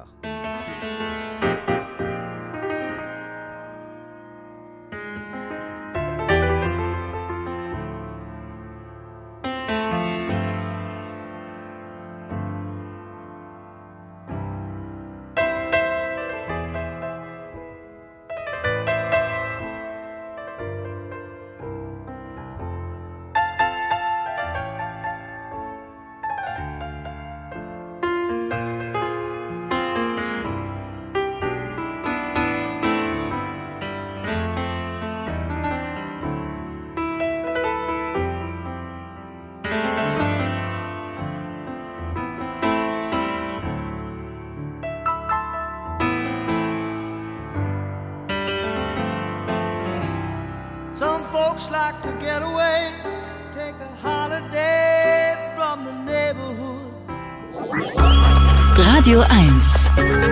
Some folks like to get away, take a holiday from the neighborhood. Radio eins.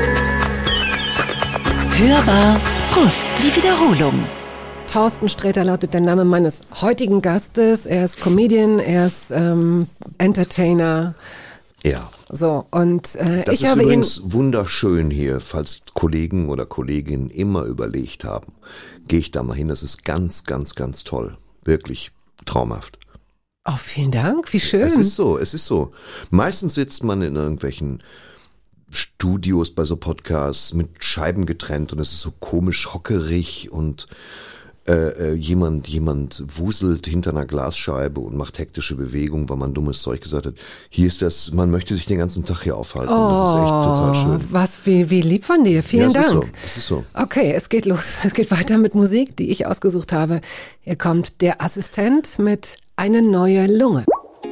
Hörbar Brust. Die Wiederholung. Thorsten Sträter lautet der Name meines heutigen Gastes. Er ist Comedian, er ist ähm, Entertainer. Ja. So, und äh, Das ich ist habe ihn. übrigens wunderschön hier, falls Kollegen oder Kolleginnen immer überlegt haben. Gehe ich da mal hin, das ist ganz, ganz, ganz toll. Wirklich traumhaft. Oh, vielen Dank, wie schön. Es ist so, es ist so. Meistens sitzt man in irgendwelchen Studios bei so Podcasts mit Scheiben getrennt und es ist so komisch hockerig und äh, jemand jemand wuselt hinter einer Glasscheibe und macht hektische Bewegungen, weil man dummes Zeug gesagt hat. Hier ist das, man möchte sich den ganzen Tag hier aufhalten. Oh, das ist echt total schön. Was, wie, wie lieb von dir. Vielen Ja, es ist Dank. so, es ist so. Okay, es geht los. Es geht weiter mit Musik, die ich ausgesucht habe. Hier kommt der Assistent mit Eine neue Lunge.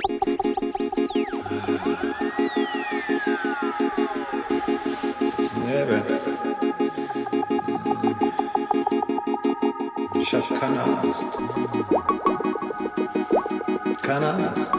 Ich hab keine Angst. Keine Angst.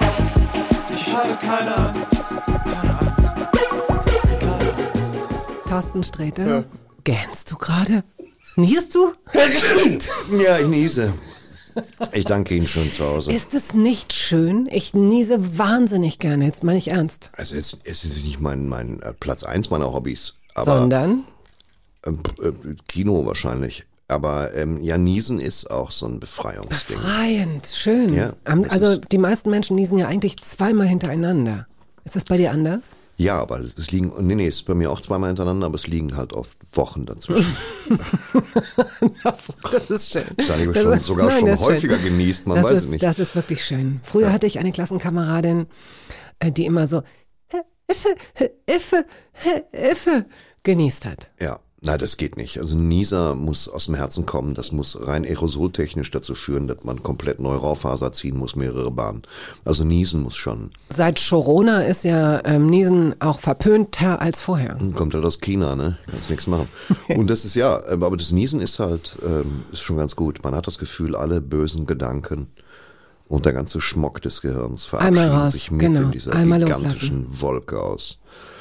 Ich habe keine Angst. Keine Angst. Thorsten Sträter. Ja. Gähnst du gerade? Niest du? Ja, ich niese. Ich danke Ihnen schon zu Hause. Ist es nicht schön? Ich niese wahnsinnig gerne, jetzt meine ich ernst. Also es, es ist nicht mein, mein Platz eins meiner Hobbys. Aber, Sondern? Äh, äh, Kino wahrscheinlich. Aber ähm, ja, Niesen ist auch so ein Befreiungsding. Befreiend, schön. Ja, also die meisten Menschen niesen ja eigentlich zweimal hintereinander. Ist das bei dir anders? Ja, aber es liegen, nee, nee, es ist bei mir auch zweimal hintereinander, aber es liegen halt oft Wochen dazwischen. Das ist schön. Das habe ich schon, sogar Nein, schon häufiger schön. genießt, man das weiß ist, es nicht. Das ist wirklich schön. Früher ja. hatte ich eine Klassenkameradin, die immer so Iffe, Iffe, Iffe genießt hat. Ja. Nein, das geht nicht. Also ein Nieser muss aus dem Herzen kommen. Das muss rein aerosoltechnisch dazu führen, dass man komplett neue Raufaser ziehen muss, mehrere Bahnen. Also Niesen muss schon. Seit Corona ist ja ähm, Niesen auch verpönter als vorher. Kommt halt aus China, ne? Kannst nichts machen. Und das ist ja, aber das Niesen ist halt, ähm, ist schon ganz gut. Man hat das Gefühl, alle bösen Gedanken und der ganze Schmock des Gehirns verabschieden sich mit genau. in dieser Einmal gigantischen loslassen. Wolke aus.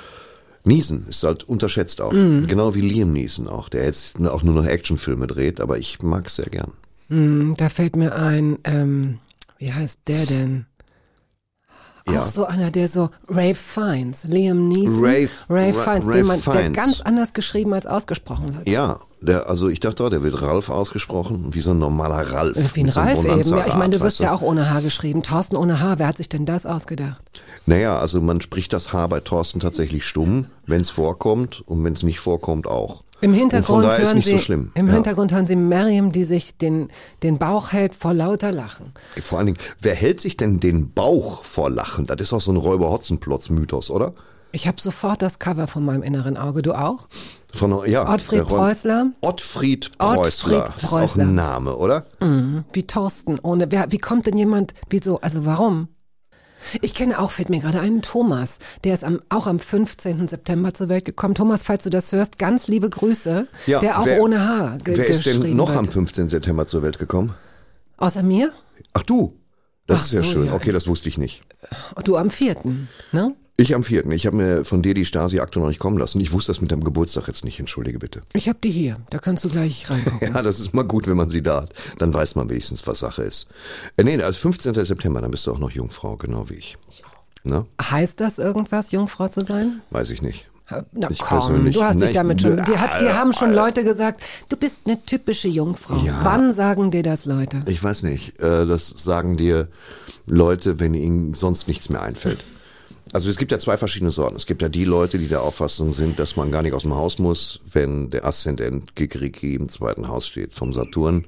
Niesen ist halt unterschätzt auch. Mm. Genau wie Liam Neeson auch, der jetzt auch nur noch Actionfilme dreht, aber ich mag es sehr gern. Mm, da fällt mir ein, ähm, wie heißt der denn? Auch ja. so einer, der so, Ralph Fiennes, Liam Neeson, Ralph, Ralph Fiennes, Ralph den man, der Fiennes. ganz anders geschrieben als ausgesprochen wird. Ja, der, also ich dachte auch, der wird Ralph ausgesprochen, wie so ein normaler Ralph. Wie ein so Ralph eben, ja, ich meine, du wirst weißt du? ja auch ohne H geschrieben. Thorsten ohne H, wer hat sich denn das ausgedacht? Naja, also man spricht das H bei Thorsten tatsächlich stumm, wenn es vorkommt und wenn es nicht vorkommt auch. Im Hintergrund, hören hören, nicht Sie, so schlimm. im ja. Hintergrund hören Sie Mariam, die sich den, den Bauch hält vor lauter Lachen. Vor allen Dingen, wer hält sich denn den Bauch vor Lachen? Das ist auch so ein Räuber-Hotzenplotz-Mythos, oder? Ich habe sofort das Cover von meinem inneren Auge. Du auch? Von, ja, Ottfried Preußler. Ottfried Preußler. Ottfried Das ist auch ein Name, oder? Mhm. Wie Thorsten ohne. Wer, wie kommt denn jemand? Wieso? Also warum? Ich kenne auch, fällt mir gerade einen Thomas, der ist am, auch am fünfzehnten September zur Welt gekommen. Thomas, falls du das hörst, ganz liebe Grüße, ja, der auch wer, ohne Haar ge- Wer ist denn noch wird. am fünfzehnten September zur Welt gekommen? Außer mir? Ach du, das Ach ist ja so, schön. ja. Okay, das wusste ich nicht. Du am vierten, ne? Ich am vierten. Ich habe mir von dir die Stasi-Akte noch nicht kommen lassen. Ich wusste das mit deinem Geburtstag jetzt nicht, entschuldige bitte. Ich habe die hier, da kannst du gleich reingucken. Ja, das ist mal gut, wenn man sie da hat. Dann weiß man wenigstens, was Sache ist. Äh, nee, als fünfzehnten September, dann bist du auch noch Jungfrau, genau wie ich. Na? Heißt das irgendwas, Jungfrau zu sein? Weiß ich nicht. Na ich komm, persönlich. du hast dich Na, damit ich, schon, dir, hat, dir haben schon äh, Leute gesagt, du bist eine typische Jungfrau. Ja. Wann sagen dir das Leute? Ich weiß nicht. Äh, das sagen dir Leute, wenn ihnen sonst nichts mehr einfällt. Also es gibt ja zwei verschiedene Sorten. Es gibt ja die Leute, die der Auffassung sind, dass man gar nicht aus dem Haus muss, wenn der Aszendent Kikeriki im zweiten Haus steht vom Saturn.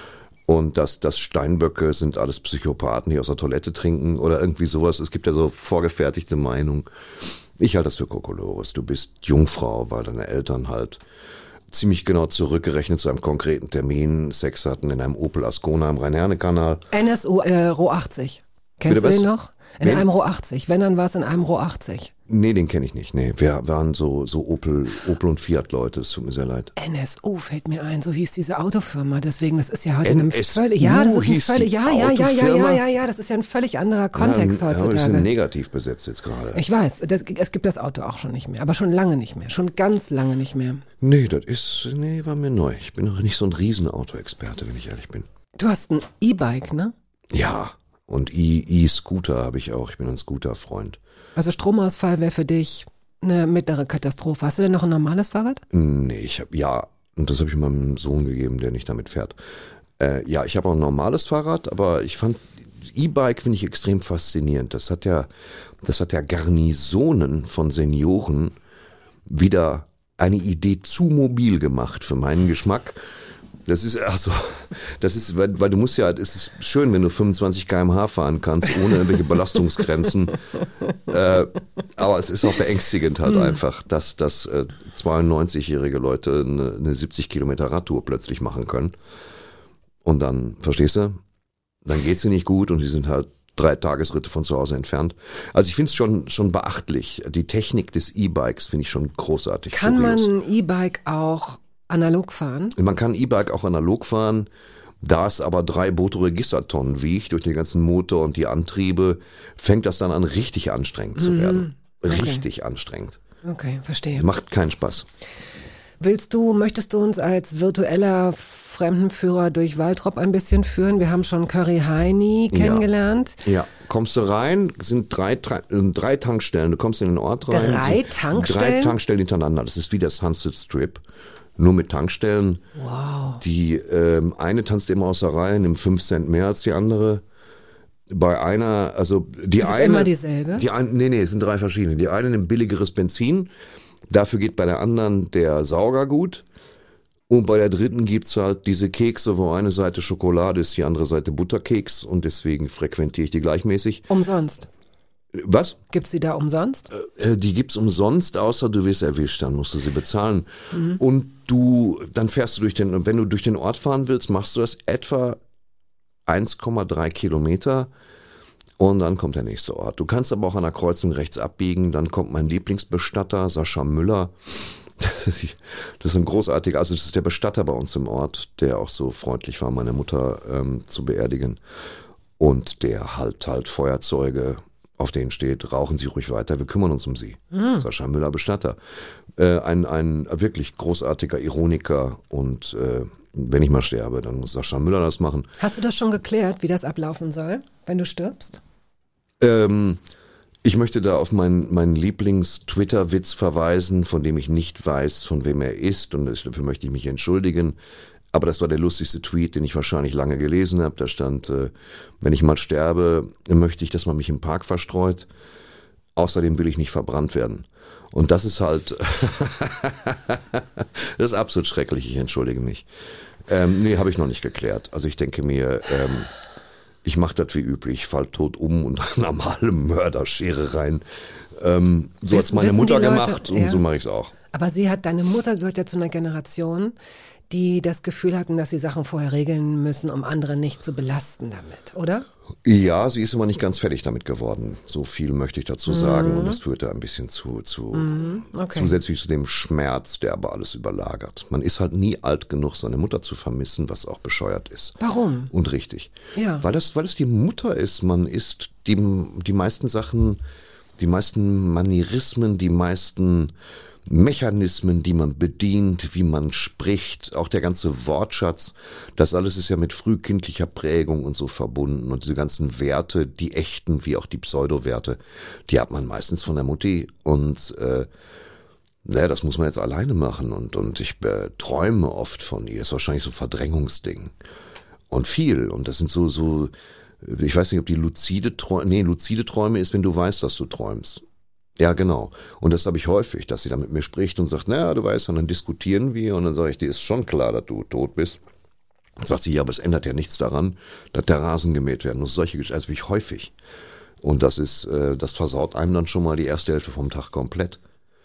Und dass das Steinböcke sind alles Psychopathen, die aus der Toilette trinken oder irgendwie sowas. Es gibt ja so vorgefertigte Meinungen. Ich halte das für Kokolores. Du bist Jungfrau, weil deine Eltern halt ziemlich genau zurückgerechnet zu einem konkreten Termin Sex hatten in einem Opel Ascona im Rhein-Herne-Kanal. N S U äh, R O achtzig. Kennst Bitte du den was? noch? In Wen? einem R O achtzig. Wenn, dann war es in einem R O achtzig. Nee, den kenne ich nicht. Nee, wir waren so so Opel Opel und Fiat Leute, es tut mir sehr leid. N S U fällt mir ein, so hieß diese Autofirma. Deswegen, das ist ja heute N ein S U völlig, ja, das ist ein hieß völlig, die ja, ja, ja, ja, ja, Autofirma? ja, ja, das ist ja ein völlig anderer Kontext ja, heutzutage. Ja, wir sind negativ besetzt jetzt gerade. Ich weiß, das, es gibt das Auto auch schon nicht mehr, aber schon lange nicht mehr, schon ganz lange nicht mehr. Nee, das ist, nee, war mir neu. Ich bin noch nicht so ein Riesenauto-Experte, wenn ich ehrlich bin. Du hast ein E-Bike, ne? Ja, und E- E-Scooter habe ich auch. Ich bin ein Scooter-Freund. Also Stromausfall wäre für dich eine mittlere Katastrophe. Hast du denn noch ein normales Fahrrad? Nee, ich habe, ja, und das habe ich meinem Sohn gegeben, der nicht damit fährt. Äh, ja, ich habe auch ein normales Fahrrad, aber ich fand, E-Bike finde ich extrem faszinierend. Das hat ja, das hat ja Garnisonen von Senioren wieder eine Idee zu mobil gemacht für meinen Geschmack. Das ist also, das ist, weil, weil du musst ja, es ist schön, wenn du fünfundzwanzig Kilometer pro Stunde fahren kannst, ohne irgendwelche Belastungsgrenzen. äh, aber es ist auch beängstigend halt hm. einfach, dass, dass äh, zweiundneunzigjährige Leute eine, eine siebzig Kilometer Radtour plötzlich machen können. Und dann, verstehst du, dann geht's dir nicht gut und die sind halt drei Tagesritte von zu Hause entfernt. Also ich finde es schon, schon beachtlich. Die Technik des E-Bikes finde ich schon großartig. Kann furios. man ein E-Bike auch analog fahren? Man kann E-Bike auch analog fahren, da es aber drei Bruttoregistertonnen wiegt durch den ganzen Motor und die Antriebe, fängt das dann an richtig anstrengend zu werden. Mhm. Okay. Richtig anstrengend. Okay, verstehe. Macht keinen Spaß. Willst du, möchtest du uns als virtueller Fremdenführer durch Waltrop ein bisschen führen? Wir haben schon Curry Heini kennengelernt. Ja, ja. Kommst du rein, sind drei, drei, drei Tankstellen, du kommst in den Ort rein. Drei Tankstellen? Drei Tankstellen hintereinander, das ist wie der Sunset Strip, nur mit Tankstellen. Wow. Die ähm, eine tanzt immer aus der Reihe, nimmt fünf Cent mehr als die andere. Bei einer, also die ist eine... Ist immer dieselbe? Die ein, nee, nee, es sind drei verschiedene. Die eine nimmt billigeres Benzin, dafür geht bei der anderen der Sauger gut. Und bei der dritten gibt's halt diese Kekse, wo eine Seite Schokolade ist, die andere Seite Butterkeks. Und deswegen frequentiere ich die gleichmäßig. Umsonst? Was? Gibt's die da umsonst? Äh, die gibt's umsonst, außer du wirst erwischt, dann musst du sie bezahlen. Mhm. Und du, dann fährst du durch den, wenn du durch den Ort fahren willst, machst du das etwa eins Komma drei Kilometer. Und dann kommt der nächste Ort. Du kannst aber auch an der Kreuzung rechts abbiegen. Dann kommt mein Lieblingsbestatter, Sascha Müller. Das ist, das ist ein großartiger, also das ist der Bestatter bei uns im Ort, der auch so freundlich war, meine Mutter ähm, zu beerdigen. Und der halt halt Feuerzeuge, auf denen steht, rauchen Sie ruhig weiter, wir kümmern uns um Sie. Mhm. Sascha Müller, Bestatter. Äh, ein, ein wirklich großartiger Ironiker und äh, wenn ich mal sterbe, dann muss Sascha Müller das machen. Hast du das schon geklärt, wie das ablaufen soll, wenn du stirbst? Ähm, ich möchte da auf meinen, meinen Lieblings-Twitter-Witz verweisen, von dem ich nicht weiß, von wem er ist und dafür möchte ich mich entschuldigen. Aber das war der lustigste Tweet, den ich wahrscheinlich lange gelesen habe. Da stand, äh, wenn ich mal sterbe, möchte ich, dass man mich im Park verstreut. Außerdem will ich nicht verbrannt werden. Und das ist halt, das ist absolut schrecklich, ich entschuldige mich. Ähm, nee, habe ich noch nicht geklärt. Also ich denke mir, ähm, ich mache das wie üblich, ich fall tot um und normale Mörderschere rein. Ähm, so hat's meine Mutter gemacht und so mache ich's auch. Aber sie hat, deine Mutter gehört ja zu einer Generation, die das Gefühl hatten, dass sie Sachen vorher regeln müssen, um andere nicht zu belasten damit, oder? Ja, sie ist immer nicht ganz fertig damit geworden. So viel möchte ich dazu sagen. Mhm. Und das führte ein bisschen zu, zu mhm. okay. zusätzlich zu dem Schmerz, der aber alles überlagert. Man ist halt nie alt genug, seine Mutter zu vermissen, was auch bescheuert ist. Warum? Und richtig. Ja. Weil das, weil es die Mutter ist. Man ist die, die meisten Sachen, die meisten Manierismen, die meisten Mechanismen, die man bedient, wie man spricht, auch der ganze Wortschatz, das alles ist ja mit frühkindlicher Prägung und so verbunden und diese ganzen Werte, die echten wie auch die Pseudowerte, die hat man meistens von der Mutti und äh, naja, das muss man jetzt alleine machen und und ich äh, träume oft von ihr, ist wahrscheinlich so ein Verdrängungsding und viel und das sind so so, ich weiß nicht, ob die luzide Träume, nee, luzide Träume ist, wenn du weißt, dass du träumst. Ja, genau. Und das habe ich häufig, dass sie dann mit mir spricht und sagt, naja, du weißt, und dann diskutieren wir und dann sage ich, dir ist schon klar, dass du tot bist. Dann sagt sie, ja, aber es ändert ja nichts daran, dass der Rasen gemäht werden muss. Solche Geschichten, also ich häufig. Und das ist, äh, das versaut einem dann schon mal die erste Hälfte vom Tag komplett.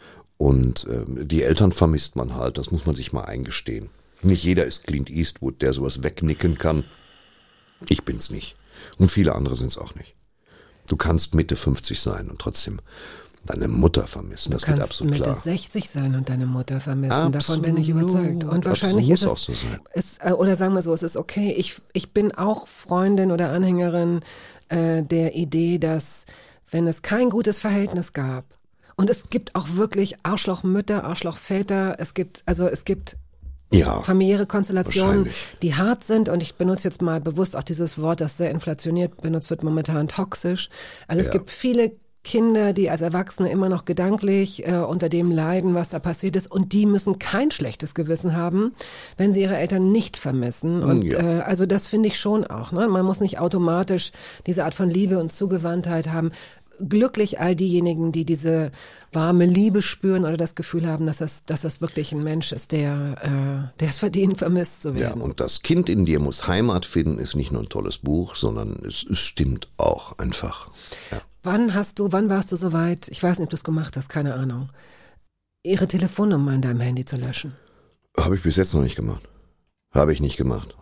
Und äh, die Eltern vermisst man halt, das muss man sich mal eingestehen. Nicht jeder ist Clint Eastwood, der sowas wegnicken kann. Ich bin's nicht. Und viele andere sind's auch nicht. Du kannst Mitte fünfzig sein und trotzdem deine Mutter vermissen, das geht absolut klar. Du kannst Mitte sechzig sein und deine Mutter vermissen, absolut, davon bin ich überzeugt. Und wahrscheinlich muss ist es, auch so sein. Ist, oder sagen wir so, es ist okay, ich, ich bin auch Freundin oder Anhängerin äh, der Idee, dass wenn es kein gutes Verhältnis gab, und es gibt auch wirklich Arschlochmütter, Arschlochväter, es gibt, also es gibt ja, familiäre Konstellationen, die hart sind und ich benutze jetzt mal bewusst auch dieses Wort, das sehr inflationiert benutzt wird, momentan toxisch. Also ja. Es gibt viele Kinder, die als Erwachsene immer noch gedanklich äh, unter dem leiden, was da passiert ist und die müssen kein schlechtes Gewissen haben, wenn sie ihre Eltern nicht vermissen und ja. äh, also das finde ich schon auch, ne? Man muss nicht automatisch diese Art von Liebe und Zugewandtheit haben. Glücklich all diejenigen, die diese warme Liebe spüren oder das Gefühl haben, dass das, dass das wirklich ein Mensch ist, der, äh, der es verdient, vermisst zu werden. Ja, und das Kind in dir muss Heimat finden, ist nicht nur ein tolles Buch, sondern es, es stimmt auch einfach. Ja. Wann hast du, wann warst du soweit, ich weiß nicht, ob du es gemacht hast, keine Ahnung, ihre Telefonnummer in deinem Handy zu löschen? Habe ich bis jetzt noch nicht gemacht. Habe ich nicht gemacht.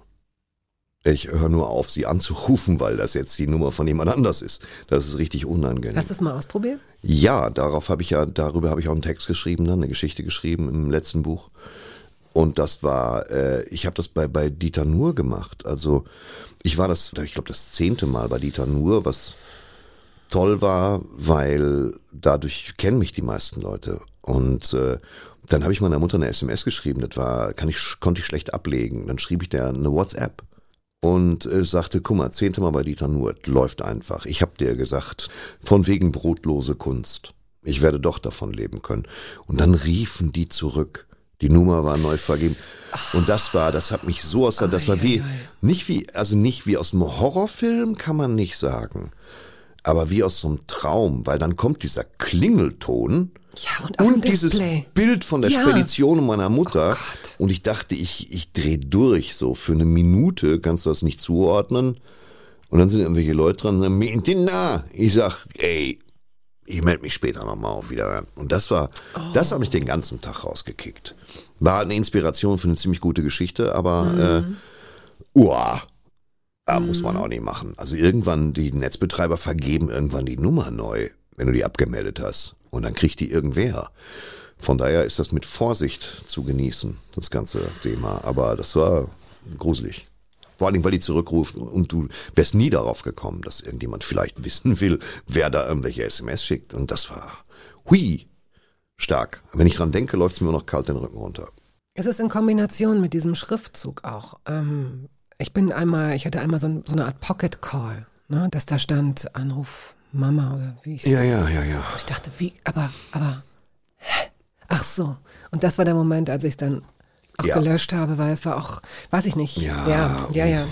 Ich höre nur auf, sie anzurufen, weil das jetzt die Nummer von jemand anders ist. Das ist richtig unangenehm. Hast du es mal ausprobiert? Ja, darauf habe ich ja, darüber habe ich auch einen Text geschrieben, dann eine Geschichte geschrieben im letzten Buch. Und das war, äh, ich habe das bei bei Dieter Nuhr gemacht. Also ich war das, ich glaube das zehnte Mal bei Dieter Nuhr, was toll war, weil dadurch kennen mich die meisten Leute. Und äh, dann habe ich meiner Mutter eine S M S geschrieben, das war, kann ich, konnte ich schlecht ablegen. Dann schrieb ich der eine WhatsApp und äh, sagte, guck mal, zehnte Mal bei Dieter Nuhr, läuft einfach. Ich habe dir gesagt, von wegen brotlose Kunst. Ich werde doch davon leben können. Und dann riefen die zurück. Die Nummer war neu vergeben. Und das war, das hat mich so aus, das war wie, nicht wie, also nicht wie aus einem Horrorfilm, kann man nicht sagen. Aber wie aus so einem Traum, weil dann kommt dieser Klingelton ja, und, auf und dem dieses Display. Bild von der Ja. Spedition meiner Mutter. Oh und ich dachte, ich, ich drehe durch, so für eine Minute kannst du das nicht zuordnen. Und dann sind irgendwelche Leute dran und sagen, na, ich sag, ey, ich melde mich später nochmal auf wieder. Und das war, oh. das habe ich den ganzen Tag rausgekickt. War eine Inspiration für eine ziemlich gute Geschichte, aber mhm. äh, uah, da mhm. muss man auch nicht machen. Also irgendwann, die Netzbetreiber vergeben irgendwann die Nummer neu, wenn du die abgemeldet hast. Und dann kriegt die irgendwer. Von daher ist das mit Vorsicht zu genießen, das ganze Thema. Aber das war gruselig. Vor allem, weil die zurückrufen und du wärst nie darauf gekommen, dass irgendjemand vielleicht wissen will, wer da irgendwelche S M S schickt. Und das war, hui, stark. Wenn ich dran denke, läuft es mir noch kalt den Rücken runter. Es ist in Kombination mit diesem Schriftzug auch. Ähm, ich bin einmal, ich hatte einmal so, ein, so eine Art Pocket Call, ne, dass da stand, Anruf Mama oder wie ich Ja, ja, ja, ja. Ich dachte, wie, aber, aber, hä? Ach so. Und das war der Moment, als ich es dann auch ja. gelöscht habe, weil es war auch, weiß ich nicht. Ja, ja, ja. ja.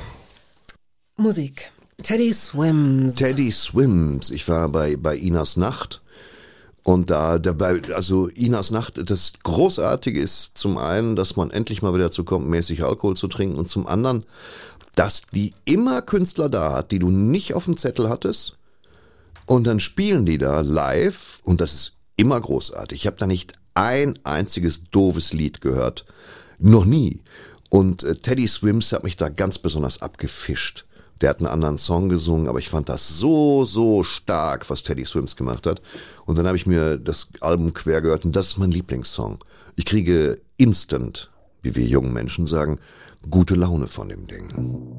Musik. Teddy Swims. Teddy Swims. Ich war bei, bei Inas Nacht. Und da, dabei, also Inas Nacht, das Großartige ist zum einen, dass man endlich mal wieder dazu kommt, mäßig Alkohol zu trinken. Und zum anderen, dass die immer Künstler da hat, die du nicht auf dem Zettel hattest. Und dann spielen die da live. Und das ist immer großartig. Ich habe da nicht ein einziges doofes Lied gehört. Noch nie. Und äh, Teddy Swims hat mich da ganz besonders abgefischt. Der hat einen anderen Song gesungen, aber ich fand das so, so stark, was Teddy Swims gemacht hat. Und dann habe ich mir das Album quer gehört und das ist mein Lieblingssong. Ich kriege instant, wie wir jungen Menschen sagen, gute Laune von dem Ding.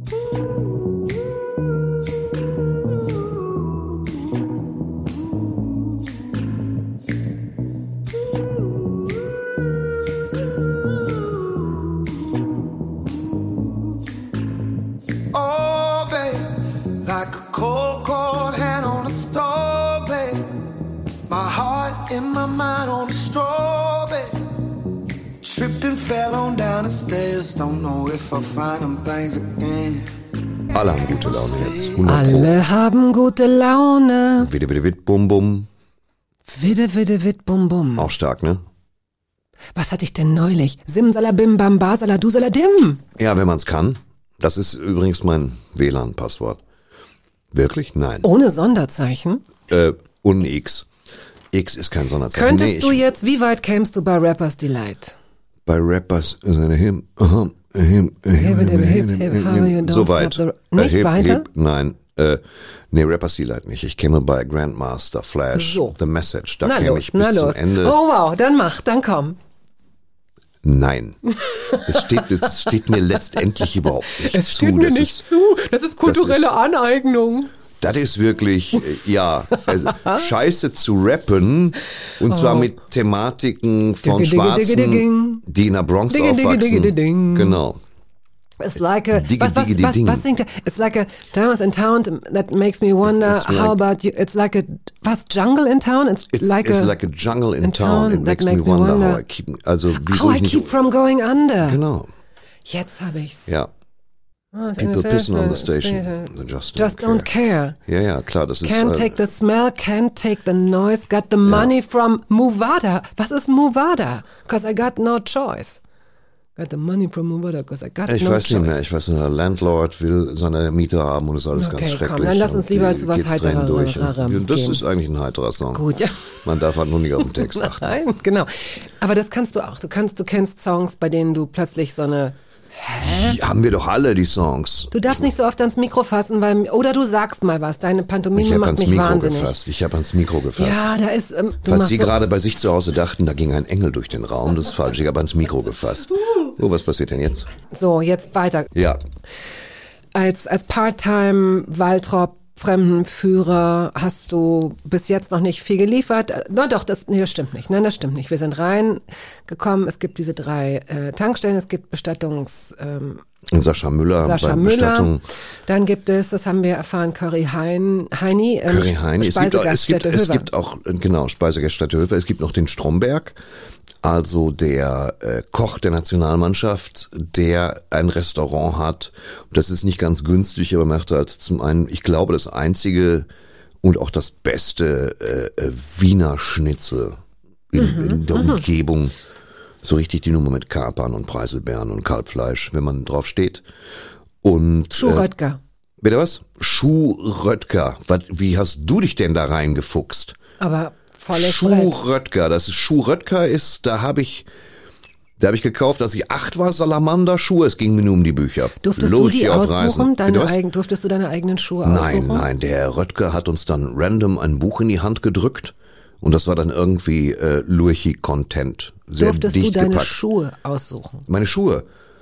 Alle haben gute Laune jetzt. Alle haben gute Laune. Witte, witte, witt, bum, bum. Witte, witte, witt, bum, bum. Auch stark, ne? Was hatte ich denn neulich? Simsalabim, bam, basala, saladim. Ja, wenn man's kann. Das ist übrigens mein W L A N-Passwort. Wirklich? Nein. Ohne Sonderzeichen? Äh, und X. X ist kein Sonderzeichen. Könntest nee, du jetzt, wie weit kämst du bei Rappers Delight? Bei Rappers, him, him, him, him, him, so weit. Nicht hip, weiter? Hip, nein, äh, nee, Rappers Delight nicht. Ich käme bei Grandmaster Flash, so. The Message. Da na käme los, ich bis na zum los. Ende. Oh wow, dann mach, dann komm. Nein. Es steht, es steht mir letztendlich überhaupt nicht zu. Es steht mir das nicht ist, zu. Das ist kulturelle das ist, Aneignung. Das ist wirklich, äh, ja, äh, scheiße zu rappen. Und zwar Oh. mit Thematiken von Digge, digge, Schwarzen, digge, digge. die in der Bronx Digge, digge, aufwachsen. digge, digge. Genau. It's like a, Digge, was, was, digge, was, ding. was singt er? It's like a, Diamonds in Town, that makes me wonder, It's how like- about you? It's like a, was, Jungle in Town? It's, It's like, it's a, like a jungle in, in town. town. It That makes, makes me me wonder, wonder. how I keep, also wieso how I ich nicht, keep from going under. genau, Jetzt habe ich's. ja. Oh, it's People in the pissing on the first- station. station. They Just, Just don't care. Ja, ja, klar, das ist, Can't äh, take the smell, can't take the noise, got the money from Muvada. Was ist Muvada? Cause I got no choice. Got the money from Muvada, cause I got ich no weiß choice. nicht mehr, ich weiß nur, der Landlord will seine Miete haben und ist alles Okay, ganz komm, schrecklich. dann lass uns und lieber die zu was Kids drehen Heitererem durch. gehen. Und das ist eigentlich ein heiterer Song. Gut, ja. Man darf halt nur nicht auf den Text achten. Nein, genau. Aber das kannst du auch. Du kannst, du kennst Songs, bei denen du plötzlich so eine, Die haben wir doch alle, die Songs. du darfst nicht so oft ans Mikro fassen, weil, oder du sagst mal was. Deine Ich Pantomime habe macht ans mich Mikro wahnsinnig. gefasst. Ich habe ans Mikro gefasst. Ja, da ist, ähm, du Falls machst Sie so, gerade bei sich zu Hause dachten, da ging ein Engel durch den Raum, das ist falsch. Ich habe ans Mikro gefasst. Oh, was passiert denn jetzt? so, jetzt weiter. Ja, Als, als Part-Time Waltrop Fremdenführer hast du bis jetzt noch nicht viel geliefert. No, doch, das, nee, das stimmt nicht. Nein, das stimmt nicht. Wir sind reingekommen. Es gibt diese drei äh, Tankstellen. Es gibt Bestattungs... Ähm, Sascha Müller Sascha bei Müller. Bestattung. Dann gibt es, das haben wir erfahren, Curry Hein, Heini. Ähm, Curry Heini. Es gibt, auch, es, gibt, es Höver. gibt auch, genau, Speisegaststätte Höfer. Es gibt noch den Stromberg, also der äh, Koch der Nationalmannschaft, der ein Restaurant hat. Das ist nicht ganz günstig, aber macht halt zum einen, ich glaube, das einzige und auch das beste äh, äh, Wiener Schnitzel in, Mhm. in der Mhm. Umgebung. So richtig die Nummer mit Kapern und Preiselbeeren und Kalbfleisch, wenn man drauf steht. Und Schuh Röttger. Äh, bitte was? Schuh Röttger. Was, wie hast du dich denn da reingefuchst? Aber volles Schuh Brett. Röttger. Das ist Schuh Röttger ist, da habe ich, da habe ich gekauft, als ich acht war, Salamander-Schuhe. Es ging mir nur um die Bücher. Durftest Los, du die hier auf aussuchen? Reisen. Deine Bitte was? eigen, durftest du deine eigenen Schuhe Nein, aussuchen? nein, der Herr Röttger hat uns dann random ein Buch in die Hand gedrückt und das war dann irgendwie äh, Lurchi-Content. Sehr Durftest du dicht deine gepackt. Schuhe aussuchen? Meine Schuhe?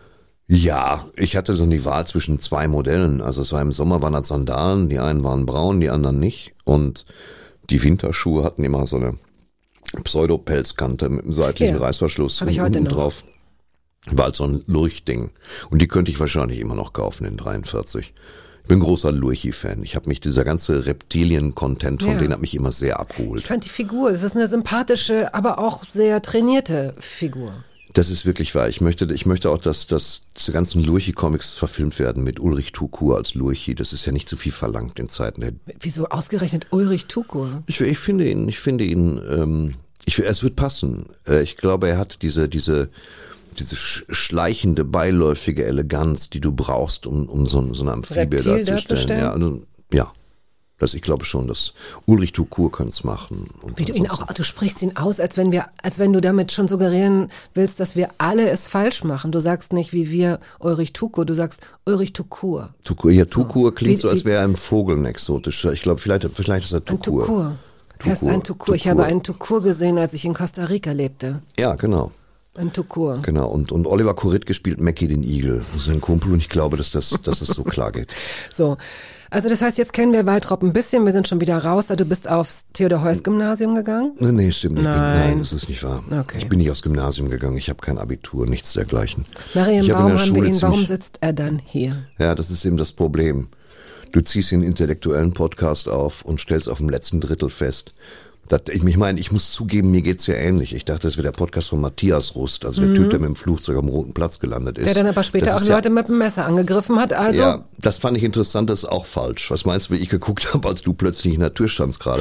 Ja, ich hatte so die Wahl zwischen zwei Modellen. Also es war im Sommer waren das Sandalen, die einen waren braun, die anderen nicht. Und die Winterschuhe hatten immer so eine Pseudo-Pelzkante mit einem seitlichen Hier, Reißverschluss hab ich und heute unten noch. drauf. War halt so ein Lurchding. Und die könnte ich wahrscheinlich immer noch kaufen in dreiundvierzig. Ich bin großer Lurchi-Fan. Ich habe mich, dieser ganze Reptilien-Content von Ja. denen hat mich immer sehr abgeholt. Ich fand die Figur, das ist eine sympathische, aber auch sehr trainierte Figur. Das ist wirklich wahr. Ich möchte, ich möchte auch, dass, dass diese ganzen Lurchi-Comics verfilmt werden mit Ulrich Tukur als Lurchi. Das ist ja nicht zu viel verlangt in Zeiten der. Wieso ausgerechnet Ulrich Tukur? Ich, ich finde ihn, ich finde ihn, ähm, ich, es wird passen. Äh, ich glaube, er hat diese, diese, diese sch- schleichende, beiläufige Eleganz, die du brauchst, um, um so, so eine Amphibie Reptil darzustellen. darzustellen? Ja, also, ja. Das, ich glaube schon, dass Ulrich Tukur könnte es machen. Und Wie du ihn ansonsten- auch, du sprichst ihn aus, als wenn wir, als wenn du damit schon suggerieren willst, dass wir alle es falsch machen. Du sagst nicht wie wir Ulrich Tukur, du sagst Ulrich Tukur. Tukur, ja, Tukur klingt Wie- so, als wie- wäre er ein Vogel ein exotischer. Ich glaube, vielleicht, vielleicht ist er Ein Tukur. Tukur. Er ist Tukur, ein Tukur. Ich Tukur. habe einen Tukur gesehen, als ich in Costa Rica lebte. Ja, genau. Ein Tukur. Genau. Und, und Oliver Koritke spielt Mackie den Igel. Das ist ein Kumpel und ich glaube, dass das, dass es so klar geht. So. Also das heißt, jetzt kennen wir Waltrop ein bisschen, wir sind schon wieder raus. Du bist aufs Theodor-Heuss-Gymnasium gegangen? Nee, nee, stimmt nicht. Ich bin, Nein. nein, das ist nicht wahr. Okay. Ich bin nicht aufs Gymnasium gegangen. Ich habe kein Abitur, nichts dergleichen. Ich Marienbaum hab in der haben wir Schule ihn, warum ziemlich- sitzt er dann hier? Ja, das ist eben das Problem. Du ziehst den intellektuellen Podcast auf und stellst auf dem letzten Drittel fest. Das, ich, ich meine, ich muss zugeben, mir geht's ja ähnlich. Ich dachte, das wäre der Podcast von Matthias Rust, also der Typ, der mit dem Flugzeug am Roten Platz gelandet ist. Mhm. Der dann aber später Das auch ist ja- Leute mit dem Messer angegriffen hat, also... Ja, das fand ich interessant, das ist auch falsch. Was meinst du, wie ich geguckt habe, als du plötzlich in der Tür standst gerade?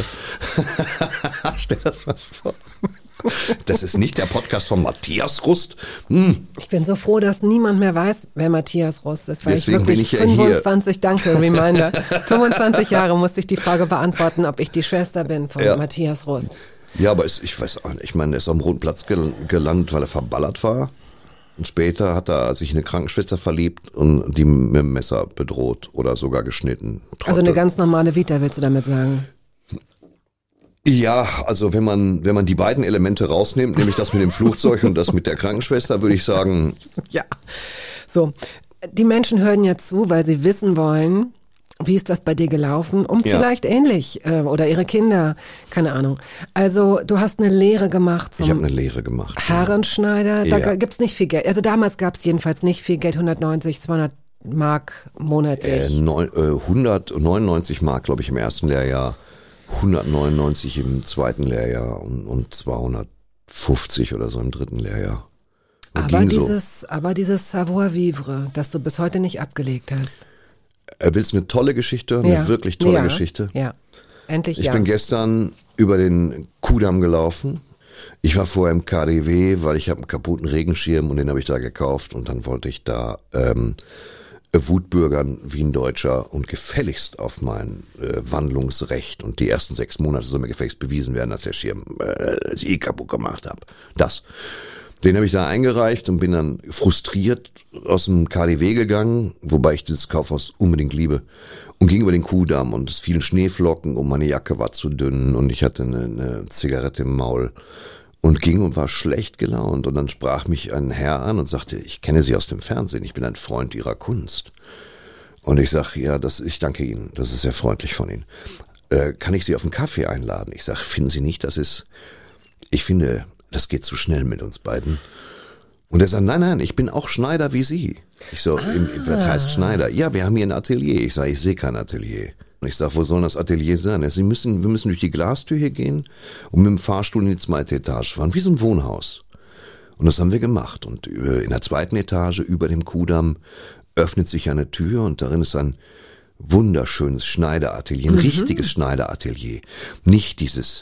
Stell das mal vor. Das ist nicht der Podcast von Matthias Rust. Hm. Ich bin so froh, dass niemand mehr weiß, wer Matthias Rust ist, weil Deswegen ich wirklich bin ich ja hier. fünfundzwanzig, danke, Reminder, fünfundzwanzig Jahre musste ich die Frage beantworten, ob ich die Schwester bin von Ja. Matthias Rust. Ja, aber es, ich weiß auch nicht, ich meine, er ist am Roten Platz gel- gelandet, weil er verballert war. Und später hat er sich in eine Krankenschwester verliebt und die mit dem Messer bedroht oder sogar geschnitten. Also eine Trottel. ganz normale Vita, willst du damit sagen? Ja, also wenn man, wenn man die beiden Elemente rausnimmt, nämlich das mit dem Flugzeug und das mit der Krankenschwester, würde ich sagen, Ja. So, die Menschen hören ja zu, weil sie wissen wollen, wie ist das bei dir gelaufen, um Ja. vielleicht ähnlich, äh, oder ihre Kinder, keine Ahnung. Also du hast eine Lehre gemacht ich habe zum eine Lehre gemacht. Haarenschneider, da Ja. gibt's nicht viel Geld. Also damals gab's jedenfalls nicht viel Geld, hundertneunzig, zweihundert Mark monatlich. Äh, neun, äh, hundertneunundneunzig Mark, glaube ich, im ersten Lehrjahr, hundertneunundneunzig im zweiten Lehrjahr und, und zweihundertfünfzig oder so im dritten Lehrjahr. Und aber ging so. dieses, aber dieses Savoir-vivre, das du bis heute nicht abgelegt hast. Äh, willst du eine tolle Geschichte? Eine Ja. wirklich tolle ja. Geschichte? Ja, endlich Ich ja. bin gestern über den Kudamm gelaufen. Ich war vorher im K D W, weil ich habe einen kaputten Regenschirm und den habe ich da gekauft und dann wollte ich da ähm, Wutbürgern wie ein Deutscher und gefälligst auf mein äh, Wandlungsrecht und die ersten sechs Monate soll mir gefälligst bewiesen werden, dass der Schirm äh, sie kaputt gemacht habe. Das. Den habe ich da eingereicht und bin dann frustriert aus dem K D W gegangen, wobei ich dieses Kaufhaus unbedingt liebe, und ging über den Kudamm und es fielen Schneeflocken und meine Jacke war zu dünn und ich hatte eine, eine Zigarette im Maul und ging und war schlecht gelaunt. Und dann sprach mich ein Herr an und sagte, ich kenne Sie aus dem Fernsehen, ich bin ein Freund Ihrer Kunst. Und ich sage, ja, das, ich danke Ihnen, das ist sehr freundlich von Ihnen. Äh, kann ich Sie auf einen Kaffee einladen? Ich sage, finden Sie nicht, das ist, ich finde, das geht zu schnell mit uns beiden. Und er sagt, nein, nein, ich bin auch Schneider wie Sie. Ich so, ah. was heißt Schneider? Ja, wir haben hier ein Atelier. Ich sage, ich sehe kein Atelier. Und ich sage, wo soll das Atelier sein? Er sagt, Sie müssen, wir müssen durch die Glastür hier gehen und mit dem Fahrstuhl in die zweite Etage fahren, wie so ein Wohnhaus. Und das haben wir gemacht. Und in der zweiten Etage über dem Kuhdamm öffnet sich eine Tür und darin ist ein wunderschönes Schneideratelier, ein mhm. richtiges Schneideratelier. Nicht dieses,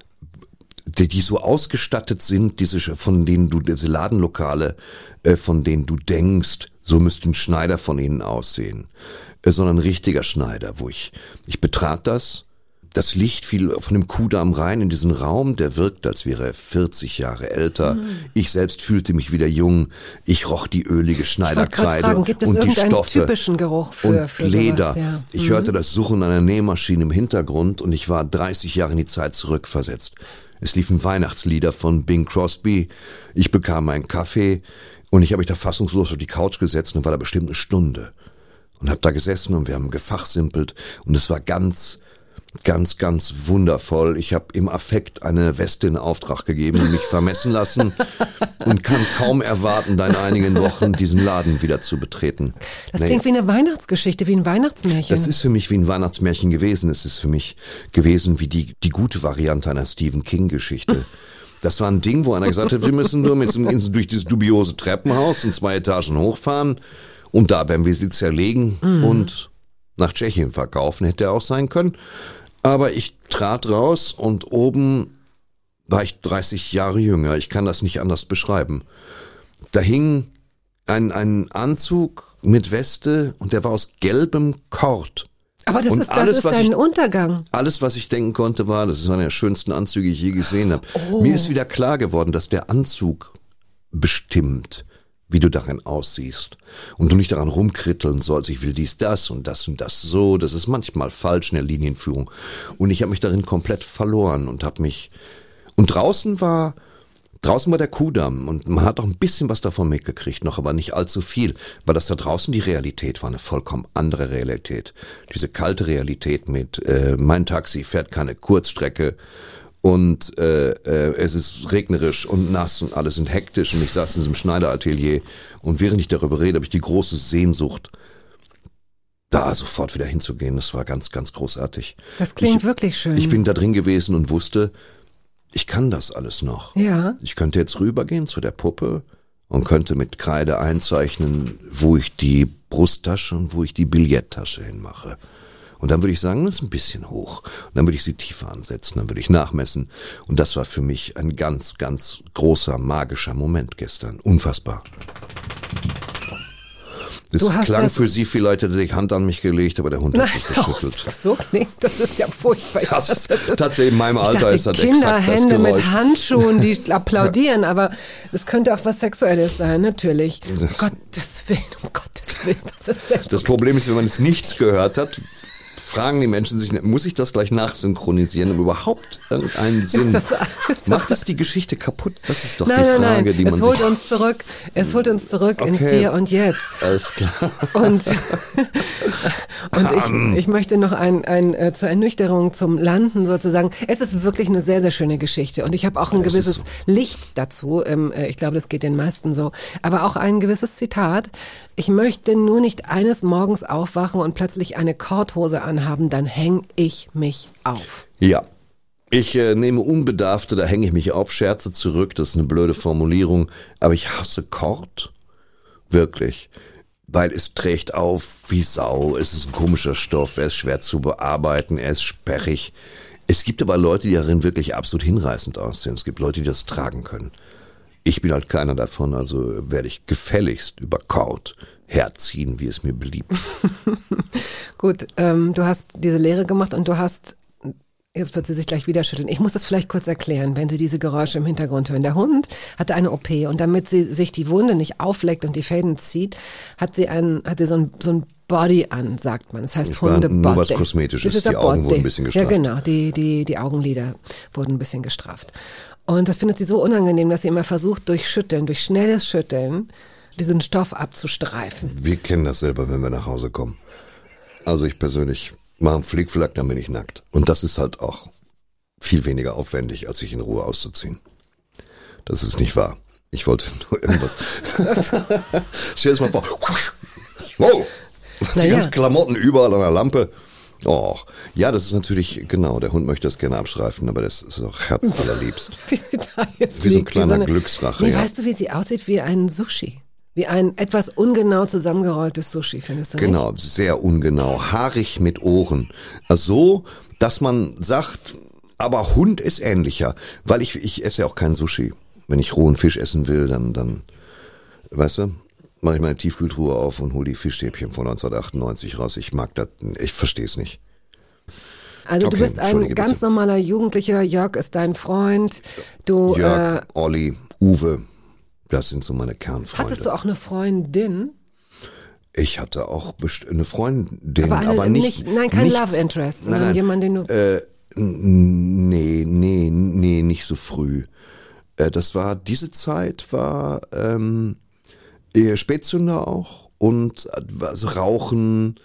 die, die so ausgestattet sind, diese, von denen du, diese Ladenlokale, äh, von denen du denkst, so müsste ein Schneider von ihnen aussehen, äh, sondern ein richtiger Schneider, wo ich, ich betrat das, das Licht fiel von dem Kuhdamm rein in diesen Raum, der wirkte, als wäre er vierzig Jahre älter. Mhm. Ich selbst fühlte mich wieder jung. Ich roch die ölige Schneiderkreide fragen, gibt es und die Stoffe typischen Geruch für, und für Leder. Sowas, ja. Ich mhm. hörte das Suchen einer Nähmaschine im Hintergrund und ich war dreißig Jahre in die Zeit zurückversetzt. Es liefen Weihnachtslieder von Bing Crosby. Ich bekam meinen Kaffee und ich habe mich da fassungslos auf die Couch gesetzt und war da bestimmt eine Stunde. Und habe da gesessen und wir haben gefachsimpelt und es war ganz... Ganz, ganz wundervoll. Ich habe im Affekt eine Weste in Auftrag gegeben und mich vermessen lassen und kann kaum erwarten, da in einigen Wochen diesen Laden wieder zu betreten. Das nee. klingt wie eine Weihnachtsgeschichte, wie ein Weihnachtsmärchen. Das ist für mich wie ein Weihnachtsmärchen gewesen. Es ist für mich gewesen wie die, die gute Variante einer Stephen King-Geschichte. Das war ein Ding, wo einer gesagt hat, wir müssen nur mit, durch dieses dubiose Treppenhaus in zwei Etagen hochfahren und da werden wir sie zerlegen mhm. und nach Tschechien verkaufen, hätte er auch sein können. Aber ich trat raus und oben war ich dreißig Jahre jünger. Ich kann das nicht anders beschreiben. Da hing ein, ein Anzug mit Weste und der war aus gelbem Kord. Aber das und ist, das alles, ist dein ich, Untergang. Alles, was ich denken konnte, war, das ist einer der schönsten Anzüge, die ich je gesehen habe. Oh. Mir ist wieder klar geworden, dass der Anzug bestimmt, wie du darin aussiehst. Und du nicht daran rumkritteln sollst, ich will dies, das und das und das so. Das ist manchmal falsch in der Linienführung. Und ich habe mich darin komplett verloren und habe mich... Und draußen war... Draußen war der Kuhdamm und man hat auch ein bisschen was davon mitgekriegt, noch aber nicht allzu viel, weil das da draußen die Realität war, eine vollkommen andere Realität. Diese kalte Realität mit, äh, mein Taxi fährt keine Kurzstrecke und äh, äh, es ist regnerisch und nass und alle sind hektisch und ich saß in diesem Schneideratelier und während ich darüber rede, habe ich die große Sehnsucht, da sofort wieder hinzugehen. Das war ganz, ganz großartig. Das klingt ich, wirklich schön. Ich bin da drin gewesen und wusste, ich kann das alles noch. Ja. Ich könnte jetzt rübergehen zu der Puppe und könnte mit Kreide einzeichnen, wo ich die Brusttasche und wo ich die Billettasche hinmache. Und dann würde ich sagen, das ist ein bisschen hoch. Und dann würde ich sie tiefer ansetzen, dann würde ich nachmessen. Und das war für mich ein ganz, ganz großer, magischer Moment gestern. Unfassbar. Das klang das für Sie vielleicht, hätte sich Hand an mich gelegt, aber der Hund hat sich geschüttelt. Oh, so klingt, das ist ja furchtbar. Das, das ist, tatsächlich in meinem Alter dachte, ist das Kinderhände exakt das Geräusch. mit Handschuhen, die applaudieren, aber es könnte auch was Sexuelles sein, natürlich. Um Gottes Willen, um Gottes Willen, was ist denn? Das Problem ist, wenn man jetzt nichts gehört hat, fragen die Menschen sich, muss ich das gleich nachsynchronisieren, um überhaupt irgendeinen Sinn? Ist das, ist das Macht es die Geschichte kaputt? Das ist doch nein, die Frage, nein, nein. die man es holt sich... uns zurück, es holt uns zurück Okay. ins Hier und Jetzt. Alles klar. Und, und ich, ich möchte noch ein, ein, äh, zur Ernüchterung, zum Landen sozusagen. Es ist wirklich eine sehr, sehr schöne Geschichte und ich habe auch ein Ja, es gewisses ist so. Licht dazu. Ähm, äh, ich glaube, das geht den meisten so. Aber auch ein gewisses Zitat. Ich möchte nur nicht eines Morgens aufwachen und plötzlich eine Korthose anhaben, dann häng ich mich auf. Ja. Ich äh, nehme Unbedarfte, da hänge ich mich auf, Scherze zurück, das ist eine blöde Formulierung, aber ich hasse Kord. Wirklich. Weil es trägt auf wie Sau, es ist ein komischer Stoff, er ist schwer zu bearbeiten, er ist sperrig. Es gibt aber Leute, die darin wirklich absolut hinreißend aussehen. Es gibt Leute, die das tragen können. Ich bin halt keiner davon, also werde ich gefälligst über Kord herziehen, wie es mir beliebt. Gut, ähm, du hast diese Lehre gemacht und du hast, jetzt wird sie sich gleich wieder schütteln. Ich muss das vielleicht kurz erklären, wenn Sie diese Geräusche im Hintergrund hören. Der Hund hatte eine O P und damit sie sich die Wunde nicht aufleckt und die Fäden zieht, hat sie einen, hat sie so ein, so ein Body an, sagt man. Das heißt Es war Hundebody. nur was Kosmetisches, Das ist die der Augen Body. wurden ein bisschen gestraft. Ja, genau, die, die, die Augenlider wurden ein bisschen gestraft. Und das findet sie so unangenehm, dass sie immer versucht, durch Schütteln, durch schnelles Schütteln, diesen Stoff abzustreifen. Wir kennen das selber, wenn wir nach Hause kommen. Also ich persönlich mache einen Flickflack, dann bin ich nackt. Und das ist halt auch viel weniger aufwendig, als sich in Ruhe auszuziehen. Das ist nicht wahr. Ich wollte nur irgendwas. Stell dir das mal vor. Wow! Die Naja. ganzen Klamotten überall an der Lampe. Oh, ja, das ist natürlich, genau, der Hund möchte das gerne abstreifen, aber das ist auch herzallerliebst. Wie sie da jetzt Wie so ein liegt, kleiner eine- Glücksdrache, Nee, ja. weißt du, wie sie aussieht? Wie ein Sushi. Wie ein etwas ungenau zusammengerolltes Sushi, findest du nicht? Genau, sehr ungenau, haarig mit Ohren. Also so, dass man sagt, aber Hund ist ähnlicher, weil ich, ich esse ja auch kein Sushi. Wenn ich rohen Fisch essen will, dann, dann, weißt du, mache ich meine Tiefkühltruhe auf und hole die Fischstäbchen von neunzehnhundertachtundneunzig raus. Ich mag das, ich verstehe es nicht. Also Okay, du bist ein entschuldige ganz bitte. normaler Jugendlicher, Jörg ist dein Freund. Du Jörg, äh, Olli, Uwe, das sind so meine Kernfreunde. hattest du auch eine Freundin? Ich hatte auch best- eine Freundin, Aber aber, eine- nicht, nicht- nein, kein nicht, Love Interest, sondern nein, nein, jemand, den du- Äh, n- nee, nee, nee, nicht so früh. Äh, das war, diese Zeit war ähm, eher Spätsünder auch und äh, also Rauchen,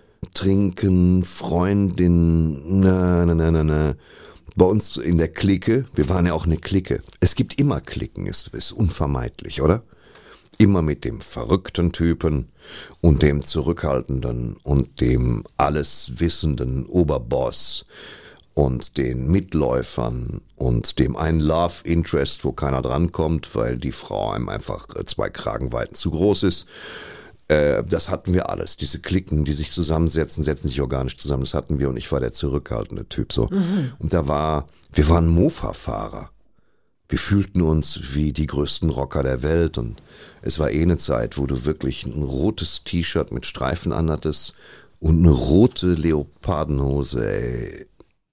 Trinken, Freundin, na, na, na, na, na. Bei uns in der Clique, wir waren ja auch eine Clique. Es gibt immer Cliquen, ist, ist unvermeidlich, oder? Immer mit dem verrückten Typen und dem zurückhaltenden und dem alles wissenden Oberboss und den Mitläufern und dem einen Love Interest, wo keiner drankommt, weil die Frau einem einfach zwei Kragenweiten zu groß ist. Äh, das hatten wir alles. Diese Cliquen, die sich zusammensetzen, setzen sich organisch zusammen. Das hatten wir und ich war der zurückhaltende Typ so. Mhm. Und da war, wir waren Mofa-Fahrer. Wir fühlten uns wie die größten Rocker der Welt und es war eh eine Zeit, wo du wirklich ein rotes T-Shirt mit Streifen anhattest und eine rote Leopardenhose, ey.